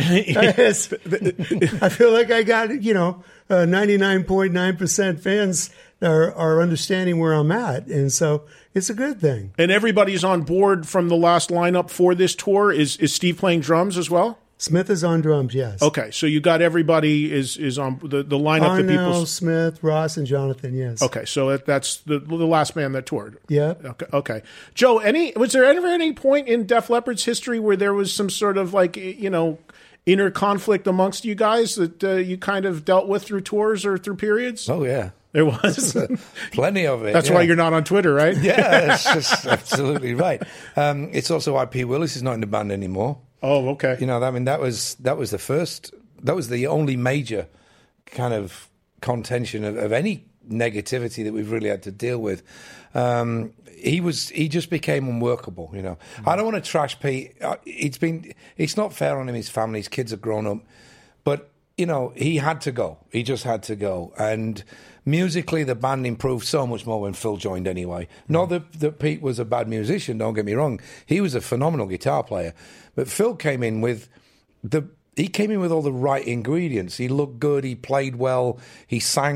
I feel like I got, you know, uh, ninety-nine point nine percent fans are, are understanding where I'm at. And so it's a good thing. And everybody's on board from the last lineup for this tour. Is is Steve playing drums as well? Smith is on drums, yes. Okay, so you got everybody is is on the, the lineup. Arnell, that people... Smith, Ross, and Jonathan, yes. Okay, so that, that's the the last band that toured. Yeah. Okay, okay. Joe, any was there ever any point in Def Leppard's history where there was some sort of like, you know, inner conflict amongst you guys that uh, you kind of dealt with through tours or through periods? Oh, yeah. There was. Plenty of it. That's yeah. why you're not on Twitter, right? Yeah, that's just absolutely right. Um, it's also why Pete Willis is not in the band anymore. Oh, okay. You know, I mean, that was that was the first, that was the only major kind of contention of, of any negativity that we've really had to deal with. Um, he was, he just became unworkable, you know. Mm. I don't want to trash Pete. It's been, it's not fair on him, his family, his kids are grown up. But, you know, he had to go. He just had to go. And musically, the band improved so much more when Phil joined anyway. Not that, that Pete was a bad musician, don't get me wrong. He was a phenomenal guitar player. But Phil came in with the, he came in with all the right ingredients. He looked good, he played well, he sang,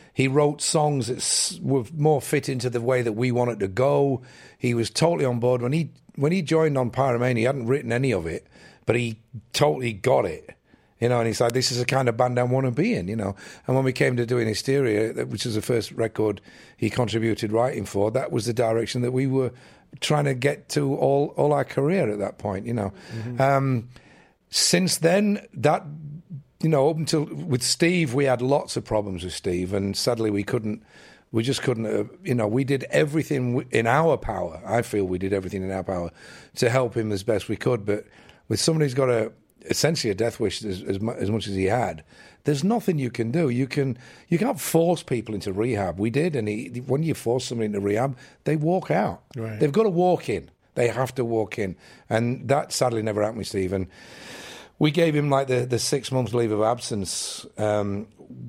He wrote songs that s- were more fit into the way that we wanted to go. He was totally on board. When he when he joined on Pyromania, he hadn't written any of it, but he totally got it. You know, and he's like, this is the kind of band I want to be in, you know. And when we came to doing Hysteria, which was the first record he contributed writing for, that was the direction that we were trying to get to all, all our career at that point, you know. Mm-hmm. Um, since then, that, you know, up until with Steve, we had lots of problems with Steve, and sadly we couldn't, we just couldn't, uh, you know, we did everything in our power. I feel we did everything in our power to help him as best we could, but with somebody who's got a, essentially a death wish as, as, mu- as much as he had, there's nothing you can do. You can you can't force people into rehab. We did, and he, when you force somebody into rehab, they walk out. Right. They've got to walk in. They have to walk in, and that sadly never happened with Steve. And we gave him like the, the six months leave of absence. Um,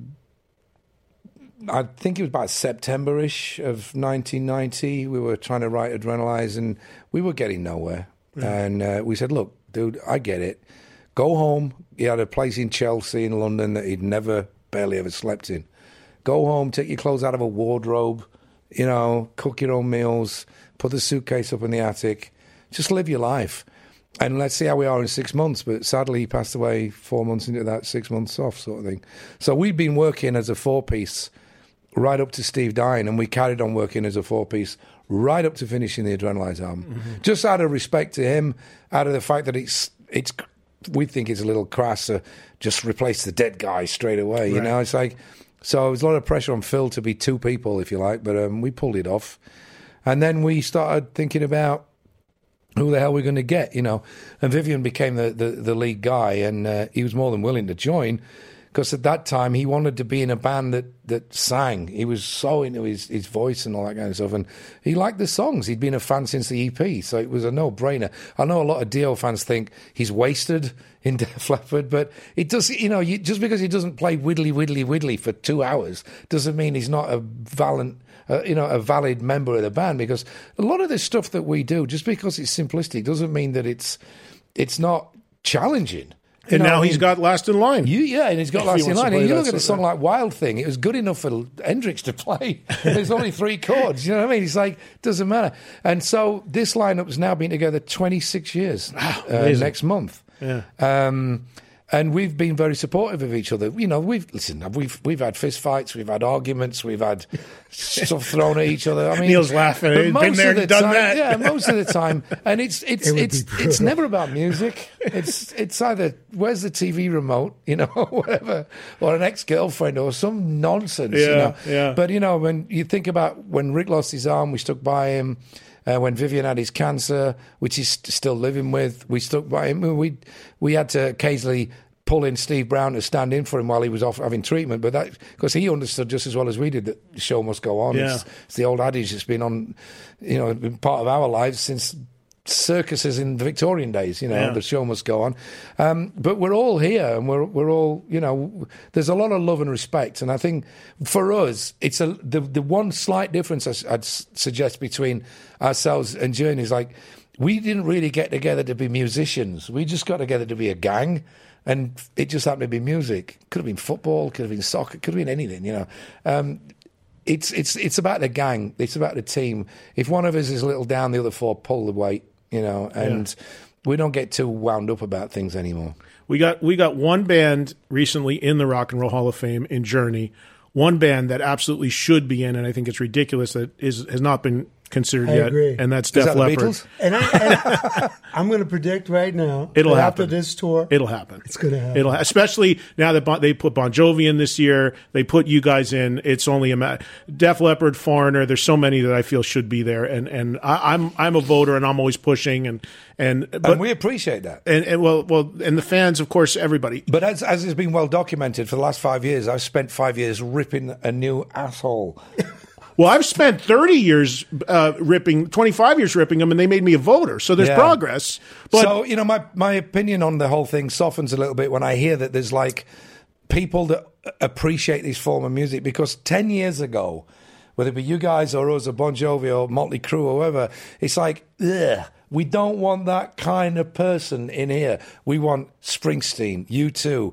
I think it was about September-ish of nineteen ninety. We were trying to write Adrenalize, and we were getting nowhere. Yeah. And uh, we said, "Look, dude, I get it. Go home." He had a place in Chelsea in London that he'd never, barely ever slept in. Go home, take your clothes out of a wardrobe, you know, cook your own meals, put the suitcase up in the attic, just live your life. And let's see how we are in six months. But sadly, he passed away four months into that, six months off sort of thing. So we'd been working as a four-piece right up to Steve dying, and we carried on working as a four-piece right up to finishing the Adrenalize album. Mm-hmm. Just out of respect to him, out of the fact that it's it's... we think it's a little crass to just replace the dead guy straight away. You right. know, it's like, so it was a lot of pressure on Phil to be two people, if you like, but um, we pulled it off. And then we started thinking about who the hell we're going to get, you know. And Vivian became the, the, the lead guy, and uh, he was more than willing to join, because at that time he wanted to be in a band that, that sang. He was so into his, his voice and all that kind of stuff, and he liked the songs. He'd been a fan since the E P, so it was a no-brainer. I know a lot of Dio fans think he's wasted in Def Leppard, but it does, you know, you, just because he doesn't play Widdly Widdly Widdly for two hours doesn't mean he's not a valid, uh, you know, a valid member of the band, because a lot of this stuff that we do, just because it's simplistic, doesn't mean that it's it's not challenging. You and now he's I mean? got Last in Line. You, yeah, and he's got Last in Line. And you look at a song like Wild Thing, it was good enough for Hendrix to play. There's only three chords, you know what I mean? It's like, doesn't matter. And so this lineup has now been together twenty-six years wow, uh, next month. Yeah. Um, and we've been very supportive of each other. You know, we've listen, we've we've had fist fights, we've had arguments, we've had stuff thrown at each other. I mean, Neil's laughing. He's been there, the done time, that. Yeah, most of the time, and it's it's it it's it's never about music. It's it's either where's the T V remote, you know, or whatever, or an ex-girlfriend or some nonsense. Yeah, you know? yeah. But you know, when you think about when Rick lost his arm, we stuck by him. Uh, when Vivian had his cancer, which he's st- still living with, we stuck by him. We we had to occasionally pull in Steve Brown to stand in for him while he was off having treatment, but that because he understood just as well as we did that the show must go on. Yeah. It's, it's the old adage that's been on, you know, been part of our lives since circuses in the Victorian days. You know, yeah. the show must go on. Um, but we're all here, and we're we're all, you know, there's a lot of love and respect, and I think for us, it's a the the one slight difference I'd, I'd suggest between ourselves and Journey is like we didn't really get together to be musicians. We just got together to be a gang. And it just happened to be music. Could have been football, could have been soccer, could have been anything, you know. Um, it's it's it's about the gang. It's about the team. If one of us is a little down, the other four pull the weight, you know. And yeah. we don't get too wound up about things anymore. We got we got one band recently in the Rock and Roll Hall of Fame in Journey. One band that absolutely should be in, and I think it's ridiculous that is has not been considered I yet. Agree. And that's Def that Leppard. And, I, and I'm going to predict right now. It'll that happen after this tour. It'll happen. It's going to happen. It'll ha- especially now that bon- they put Bon Jovi in this year. They put you guys in. It's only a matter. Def Leppard, Foreigner. There's so many that I feel should be there. And and I, I'm I'm a voter, and I'm always pushing. And and but and we appreciate that. And, and well well and the fans, of course, everybody. But as as has been well documented for the last five years, I've spent five years ripping a new asshole. Well, I've spent thirty years uh, ripping, twenty-five years ripping them, and they made me a voter. So there's yeah. progress. But so, you know, my, my opinion on the whole thing softens a little bit when I hear that there's, like, people that appreciate this form of music. Because ten years ago, whether it be you guys or us or Bon Jovi or Motley Crue or whoever, it's like, ugh, we don't want that kind of person in here. We want Springsteen, U two,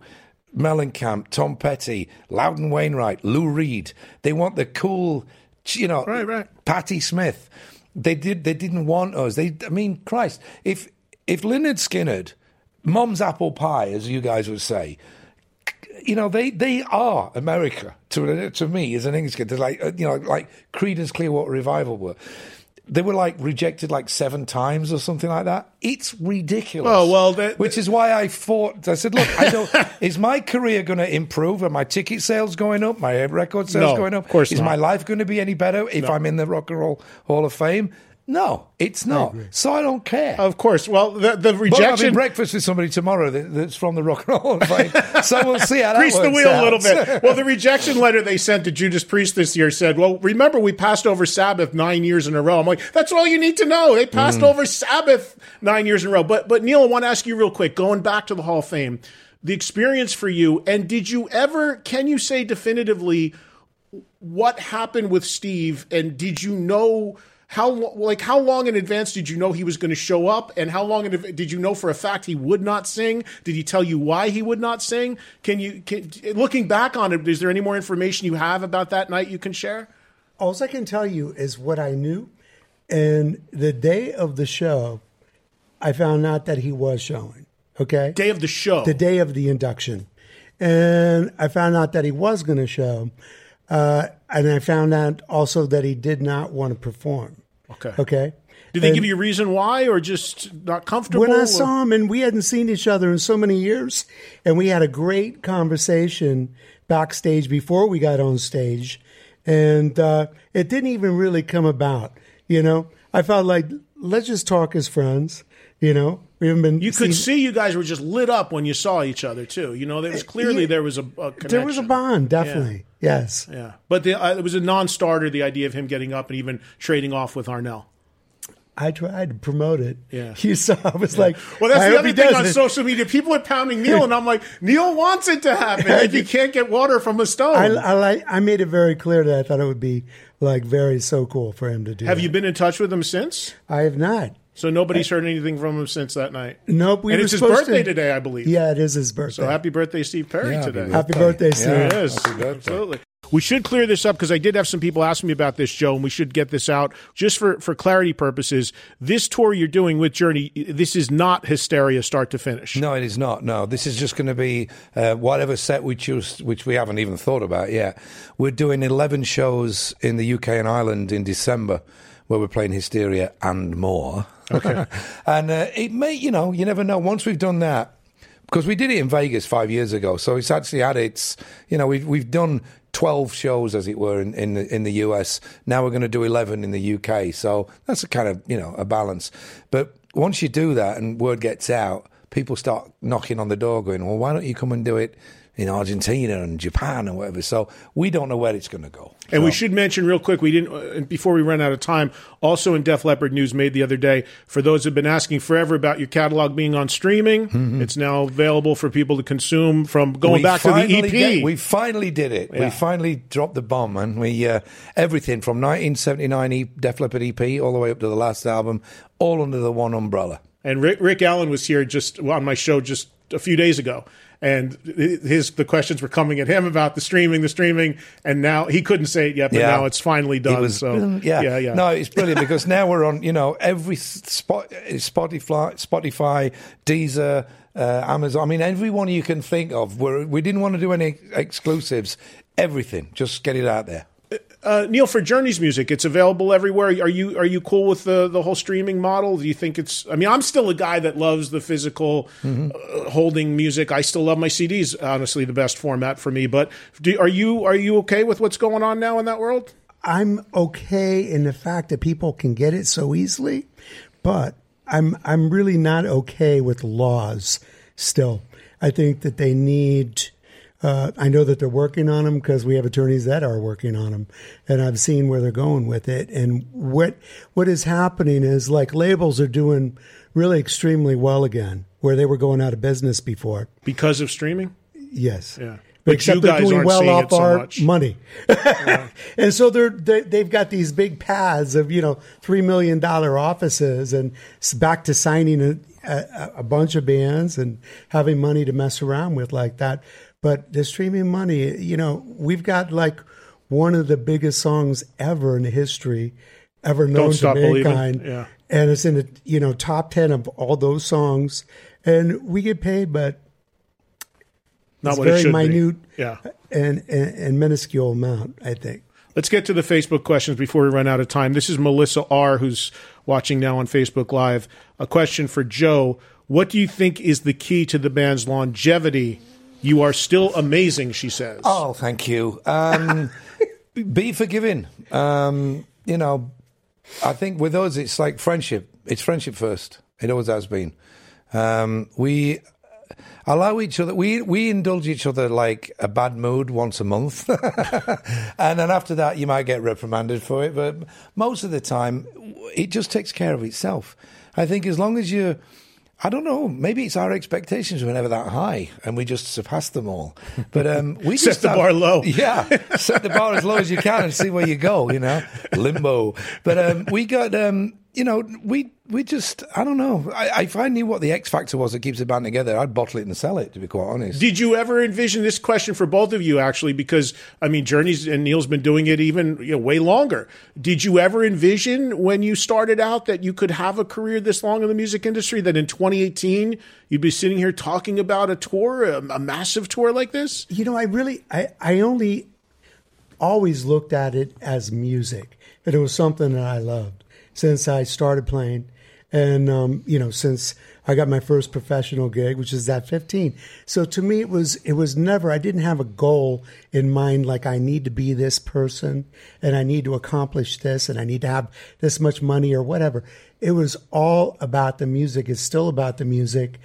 Mellencamp, Tom Petty, Loudon Wainwright, Lou Reed. They want the cool, you know, right, right. Patti Smith. They did. They didn't want us. They. I mean, Christ, if if Lynyrd Skynyrd, Mom's apple pie, as you guys would say, you know, they, they are America to to me as an English kid. They're like, you know, like Creedence Clearwater Revival were. They were like rejected like seven times or something like that. It's ridiculous. Oh, well, that, which is why I fought. I said, look, I don't, is my career going to improve? Are my ticket sales going up? My record sales no, going up? Of course is not. my life going to be any better if no. I'm in the Rock and Roll Hall of Fame? No, it's not. I so I don't care. Of course. Well, the, the rejection. Well, I'm having breakfast with somebody tomorrow that, that's from the Rock and Roll Hall of Fame. So we'll see how that Grease works the wheel out. a little bit. Well, the rejection letter they sent to Judas Priest this year said, well, remember we passed over Sabbath nine years in a row. I'm like, that's all you need to know. They passed mm. over Sabbath nine years in a row. But, but Neil, I want to ask you real quick, going back to the Hall of Fame, the experience for you, and did you ever, can you say definitively what happened with Steve, and did you know how like how long in advance did you know he was going to show up, and how long in, did you know for a fact he would not sing? Did he tell you why he would not sing? Can you can, looking back on it, is there any more information you have about that night you can share? All I can tell you is what I knew, and the day of the show, I found out that he was showing. Okay, day of the show, the day of the induction, and I found out that he was going to show. Uh, and I found out also that he did not want to perform. Okay. Okay. Did they and give you a reason why, or just not comfortable? When I or? saw him, and we hadn't seen each other in so many years, and we had a great conversation backstage before we got on stage, and uh, it didn't even really come about. You know, I felt like, let's just talk as friends. You know, we haven't been. You could see you guys were just lit up when you saw each other too. You know, there was clearly yeah, there was a, a connection. There was a bond, definitely. Yeah. Yes. Yeah, but the, uh, it was a non-starter. The idea of him getting up and even trading off with Arnell. I tried to promote it. Yeah. You saw, I was yeah. like, well, that's I the other thing on it. social media. People are pounding Neil, and I'm like, Neil wants it to happen. Like, you can't get water from a stone. I, I like. I made it very clear that I thought it would be like very so cool for him to do. Have that. you been in touch with him since? I have not. So nobody's heard anything from him since that night? Nope. We and were it's his birthday to, today, I believe. Yeah, it is his birthday. So happy birthday, Steve Perry, yeah, today. Happy birthday, Steve. Yeah, it is. Happy birthday. Absolutely. We should clear this up because I did have some people asking me about this, Joe, and we should get this out just for, for clarity purposes. This tour you're doing with Journey, this is not Hysteria start to finish. No, it is not. No, this is just going to be uh, whatever set we choose, which we haven't even thought about yet. We're doing eleven shows in the U K and Ireland in December, where we're playing Hysteria and more. Okay. and uh, it may, you know, you never know. Once we've done that, because we did it in Vegas five years ago, so it's actually had its, you know, we've we've done twelve shows, as it were, in, in the in the U S. Now we're going to do eleven in the U K, so that's a kind of, you know, a balance. But once you do that and word gets out, people start knocking on the door going, well, why don't you come and do it in Argentina and Japan and whatever. So we don't know where it's going to go. And so. we should mention real quick, we didn't, uh, before we run out of time, also in Def Leppard news made the other day, for those who've been asking forever about your catalog being on streaming, mm-hmm. it's now available for people to consume from going we back to the E P. Get, we finally did it. Yeah. We finally dropped the bomb, man. We uh, everything from nineteen seventy-nine e, Def Leppard E P all the way up to the last album, all under the one umbrella. And Rick, Rick Allen was here just on my show just a few days ago. And his the questions were coming at him about the streaming, the streaming, and now he couldn't say it yet, but yeah. now it's finally done. It was, so yeah. yeah, yeah. No, it's brilliant because now we're on, you know, every spot, Spotify, Spotify, Deezer, uh, Amazon. I mean, everyone you can think of. We're, we didn't want to do any exclusives. Everything, just get it out there. Uh, Neil, for Journey's music, it's available everywhere. Are you are you cool with the, the whole streaming model? Do you think it's? I mean, I'm still a guy that loves the physical mm-hmm. uh, holding music. I still love my C Ds. Honestly, the best format for me. But do, are you are you okay with what's going on now in that world? I'm okay in the fact that people can get it so easily, but I'm I'm really not okay with laws. Still, I think that they need. Uh, I know that they're working on them because we have attorneys that are working on them, and I've seen where they're going with it. And what what is happening is like labels are doing really extremely well again, where they were going out of business before because of streaming. Yes, yeah. But Except you guys they're doing aren't well seeing off it so our much. money, yeah. And so they're they, they've got these big paths of you know three million dollar offices, and it's back to signing a, a, a bunch of bands and having money to mess around with like that. But the streaming money, you know, we've got like one of the biggest songs ever in history, ever known to mankind. Yeah. And it's in the, you know, top ten of all those songs. And we get paid, but not it's what very it should minute be. Yeah. And, and, and minuscule amount, I think. Let's get to the Facebook questions before we run out of time. This is Melissa R., who's watching now on Facebook Live. A question for Joe. What do you think is the key to the band's longevity? You are still amazing, she says. Oh, thank you. Um, be forgiving. Um, you know, I think with us, it's like friendship. It's friendship first. It always has been. Um, we allow each other, we, we indulge each other like a bad mood once a month. And then after that, you might get reprimanded for it. But most of the time, it just takes care of itself. I think as long as you, I don't know, maybe it's our expectations were never that high and we just surpassed them all. But um, we set just the have, bar low. Yeah, set the bar as low as you can and see where you go, you know, limbo. But um, we got, um, you know, we we just, I don't know. I, if I knew what the X factor was that keeps the band together, I'd bottle it and sell it, to be quite honest. Did you ever envision this question for both of you, actually? Because, I mean, Journey's and Neil's been doing it even you know, way longer. Did you ever envision when you started out that you could have a career this long in the music industry, that in twenty eighteen you'd be sitting here talking about a tour, a, a massive tour like this? You know, I really, I, I only always looked at it as music. That it was something that I loved since I started playing. And, um, you know, since I got my first professional gig, which is at fifteen. So to me, it was, it was never, I didn't have a goal in mind, like I need to be this person and I need to accomplish this and I need to have this much money or whatever. It was all about the music. It's still about the music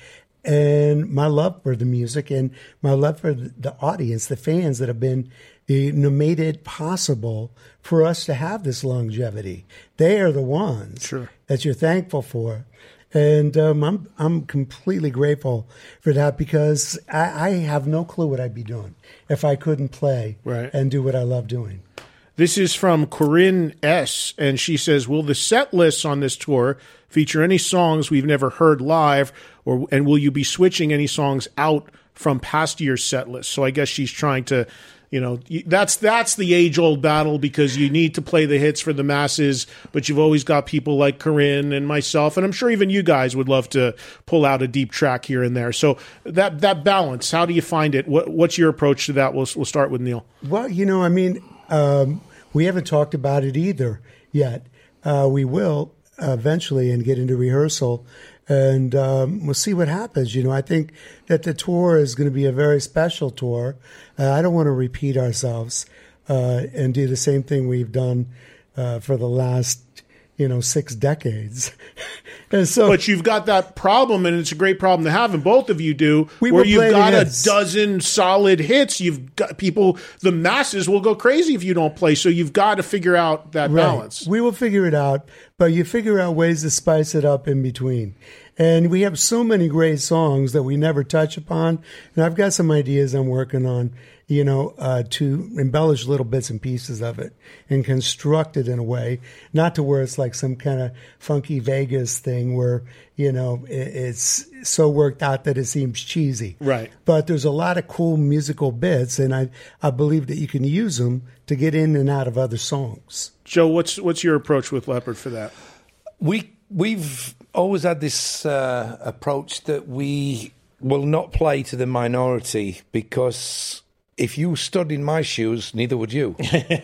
and my love for the music and my love for the audience, the fans that have been, you know, made it possible for us to have this longevity. They are the ones sure. that you're thankful for. And um, I'm I'm completely grateful for that because I, I have no clue what I'd be doing if I couldn't play right. and do what I love doing. This is from Corinne S., and she says, will the set lists on this tour feature any songs we've never heard live, or and will you be switching any songs out from past year's set lists? So I guess she's trying to, you know, that's that's the age-old battle because you need to play the hits for the masses, but you've always got people like Corinne and myself, and I'm sure even you guys would love to pull out a deep track here and there. So that that balance, how do you find it? What, what's your approach to that? We'll we'll start with Neil. Well, you know, I mean, um, we haven't talked about it either yet. Uh, we will eventually and get into rehearsal. And um, we'll see what happens. You know, I think that the tour is going to be a very special tour. Uh, I don't want to repeat ourselves uh, and do the same thing we've done uh, for the last, you know, six decades. And so, but you've got that problem, and it's a great problem to have, and both of you do, we where you've got a hits. dozen solid hits. You've got people, the masses will go crazy if you don't play, so you've got to figure out that right. balance. We will figure it out, but you figure out ways to spice it up in between. And we have so many great songs that we never touch upon. And I've got some ideas I'm working on, you know, uh, to embellish little bits and pieces of it and construct it in a way, not to where it's like some kind of funky Vegas thing where, you know, it, it's so worked out that it seems cheesy. Right. But there's a lot of cool musical bits, and I, I believe that you can use them to get in and out of other songs. Joe, what's what's your approach with Leppard for that? We, we've always had this uh, approach that we will not play to the minority because if you stood in my shoes, neither would you.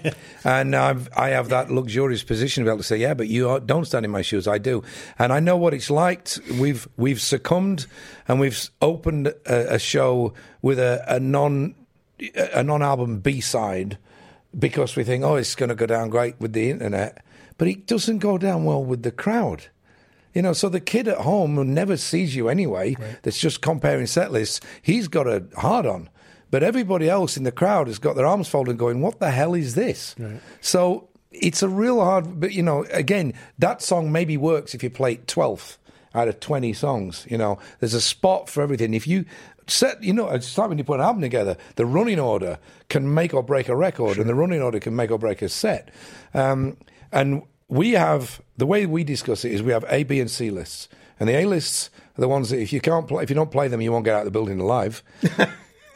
And I've, I have that luxurious position to be able to say, yeah, but you are, don't stand in my shoes. I do. And I know what it's like. We've we've succumbed and we've opened a, a show with a, a non a non-album B-side because we think, oh, it's going to go down great with the internet. But it doesn't go down well with the crowd. You know, so the kid at home who never sees you anyway, right. that's just comparing set lists, he's got a hard on. But everybody else in the crowd has got their arms folded going, what the hell is this? Right. So it's a real hard, but, you know, again, that song maybe works if you play twelfth out of twenty songs. You know, there's a spot for everything. If you set, you know, it's like when you put an album together, the running order can make or break a record, sure. and the running order can make or break a set. Um, and we have, the way we discuss it is we have A, B, and C lists. And the A lists are the ones that if you can't play, if you don't play them, you won't get out of the building alive.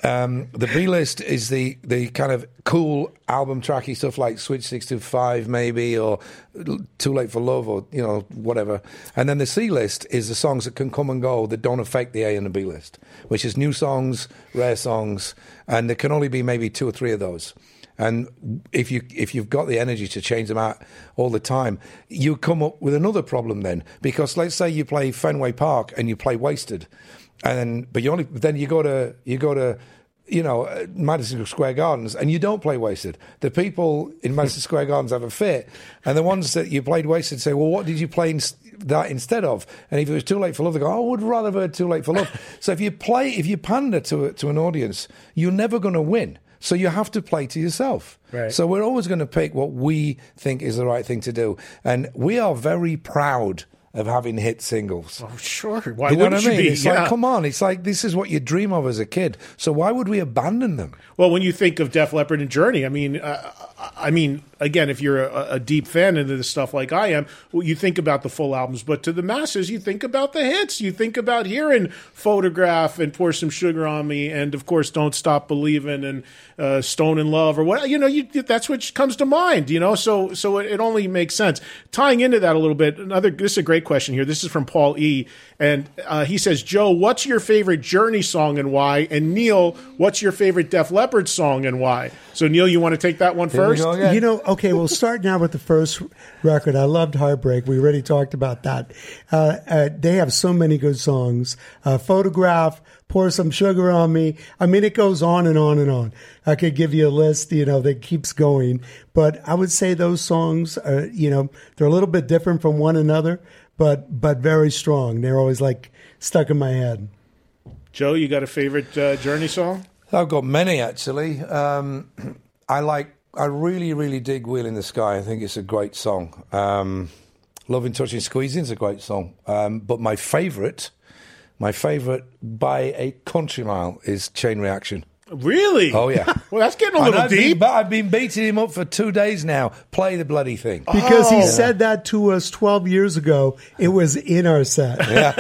Um, the B list is the, the kind of cool album tracky stuff like Switch six two five maybe, or Too Late for Love, or you know whatever. And then the C list is the songs that can come and go that don't affect the A and the B list, which is new songs, rare songs, and there can only be maybe two or three of those. And if you if you've got the energy to change them out all the time, you come up with another problem then, because let's say you play Fenway Park and you play Wasted. And then, but you only then you go to you go to you know Madison Square Gardens and you don't play Wasted. The people in Madison Square Gardens have a fit, and the ones that you played Wasted say, "Well, what did you play in, that instead of?" And if it was Too Late for Love, they go, "Oh, I would rather have heard Too Late for Love." So if you play, if you pander to to an audience, you're never going to win. So you have to play to yourself. Right. So we're always going to pick what we think is the right thing to do, and we are very proud of having hit singles. Oh, sure. Why you know wouldn't what I mean? you be? It's Yeah. like, come on. It's like, this is what you dream of as a kid. So why would we abandon them? Well, when you think of Def Leppard and Journey, I mean, uh, I mean, again, if you're a, a deep fan into this stuff like I am, well, you think about the full albums. But to the masses, you think about the hits. You think about hearing Photograph and Pour Some Sugar on Me, and of course, Don't Stop Believing, and uh, Stone in Love, or what. You know, you, that's what comes to mind. You know, so so it, it only makes sense. Tying into that a little bit, another. This is a great question here. This is from Paul E. And uh, he says, Joe, what's your favorite Journey song and why? And Neil, what's your favorite Def Leppard song and why? So, Neil, you want to take that one Here we first? go again. You know, okay, we'll start now with the first record. I loved Heartbreak. We already talked about that. Uh, uh, they have so many good songs. Uh, Photograph, Pour Some Sugar on Me. I mean, it goes on and on and on. I could give you a list, you know, that keeps going. But I would say those songs, are, you know, they're a little bit different from one another, but but very strong. They're always like stuck in my head. Joe, you got a favorite uh, Journey song? I've got many, actually. Um, I like, I really, really dig Wheel in the Sky. I think it's a great song. Um, Loving, Touching, Squeezing is a great song. Um, but my favourite, my favourite by a country mile is Chain Reaction. Really? Oh, yeah. Well, that's getting a And little I've deep. Been, I've been beating him up for two days now. Play the bloody thing. Because Oh. he said that to us twelve years ago. It was in our set.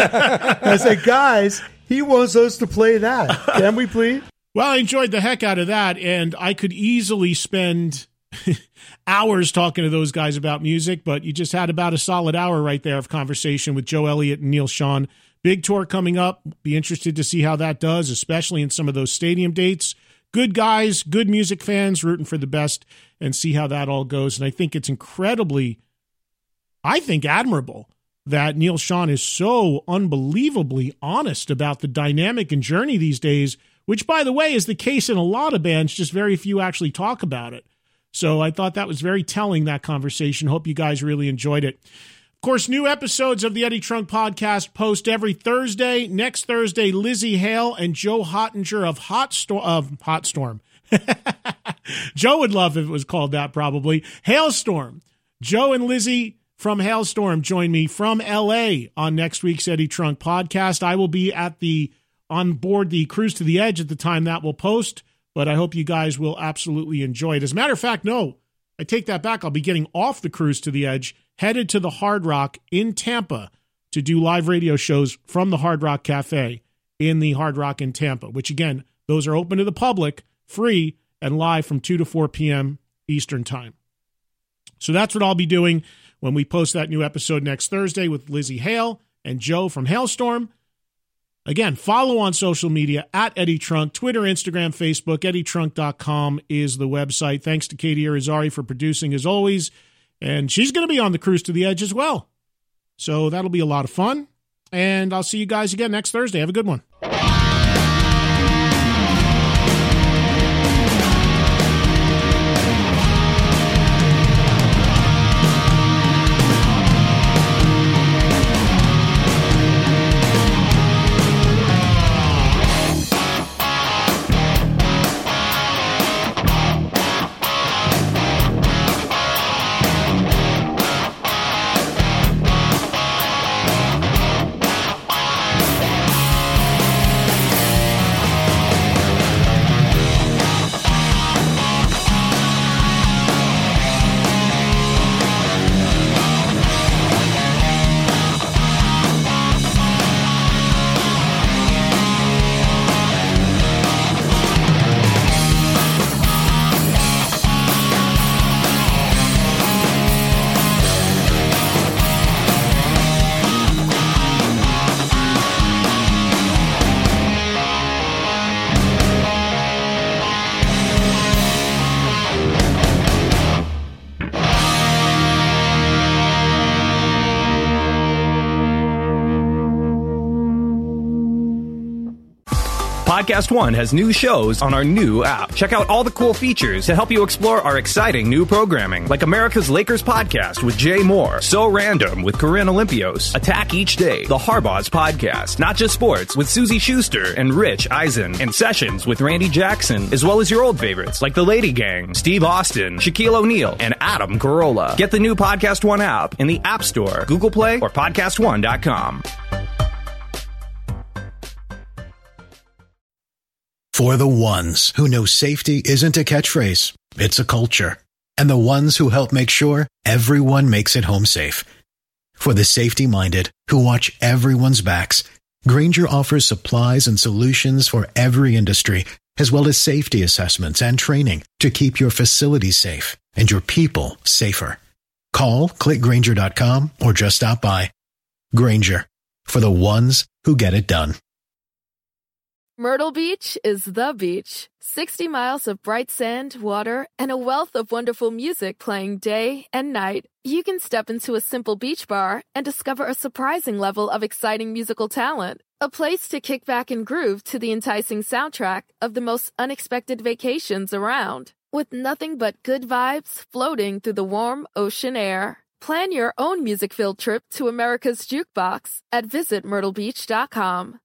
I said, guys, he wants us to play that. Can we please? Well, I enjoyed the heck out of that, and I could easily spend hours talking to those guys about music, but you just had about a solid hour right there of conversation with Joe Elliott and Neil Schon. Big tour coming up. Be interested to see how that does, especially in some of those stadium dates. Good guys, good music fans, rooting for the best, and see how that all goes. And I think it's incredibly, I think, admirable that Neil Schon is so unbelievably honest about the dynamic and journey these days, which, by the way, is the case in a lot of bands, just very few actually talk about it. So I thought that was very telling, that conversation. Hope you guys really enjoyed it. Of course, new episodes of the Eddie Trunk Podcast post every Thursday. Next Thursday, Lizzie Hale and Joe Hottinger of Hot Storm. Of Hot Storm. Joe would love if it was called that, probably. Hailstorm. Joe and Lizzie from Hailstorm join me from L A on next week's Eddie Trunk Podcast. I will be at the on board the Cruise to the Edge at the time that will post, but I hope you guys will absolutely enjoy it. As a matter of fact, no, I take that back. I'll be getting off the Cruise to the Edge, headed to the Hard Rock in Tampa to do live radio shows from the Hard Rock Cafe in the Hard Rock in Tampa, which, again, those are open to the public, free, and live from two to four p.m. Eastern Time. So that's what I'll be doing when we post that new episode next Thursday with Lizzie Hale and Joe from Hailstorm. Again, follow on social media at Eddie Trunk, Twitter, Instagram, Facebook. Eddie Trunk dot com is the website. Thanks to Katie Irizarry for producing, as always. And she's going to be on the Cruise to the Edge as well. So that'll be a lot of fun. And I'll see you guys again next Thursday. Have a good one. Podcast One has new shows on our new app. Check out all the cool features to help you explore our exciting new programming, like America's Lakers podcast with Jay Moore, So Random with Corinne Olympios, Attack Each Day, The Harbaugh's podcast, Not Just Sports with Susie Schuster and Rich Eisen, and Sessions with Randy Jackson, as well as your old favorites like The Lady Gang, Steve Austin, Shaquille O'Neal, and Adam Carolla. Get the new Podcast One app in the App Store, Google Play, or podcast one dot com. For the ones who know safety isn't a catchphrase, it's a culture. And the ones who help make sure everyone makes it home safe. For the safety-minded who watch everyone's backs, Grainger offers supplies and solutions for every industry, as well as safety assessments and training to keep your facilities safe and your people safer. Call, click Grainger dot com, or just stop by. Grainger, for the ones who get it done. Myrtle Beach is the beach. sixty miles of bright sand, water, and a wealth of wonderful music playing day and night. You can step into a simple beach bar and discover a surprising level of exciting musical talent. A place to kick back and groove to the enticing soundtrack of the most unexpected vacations around. With nothing but good vibes floating through the warm ocean air. Plan your own music-filled trip to America's Jukebox at visit myrtle beach dot com.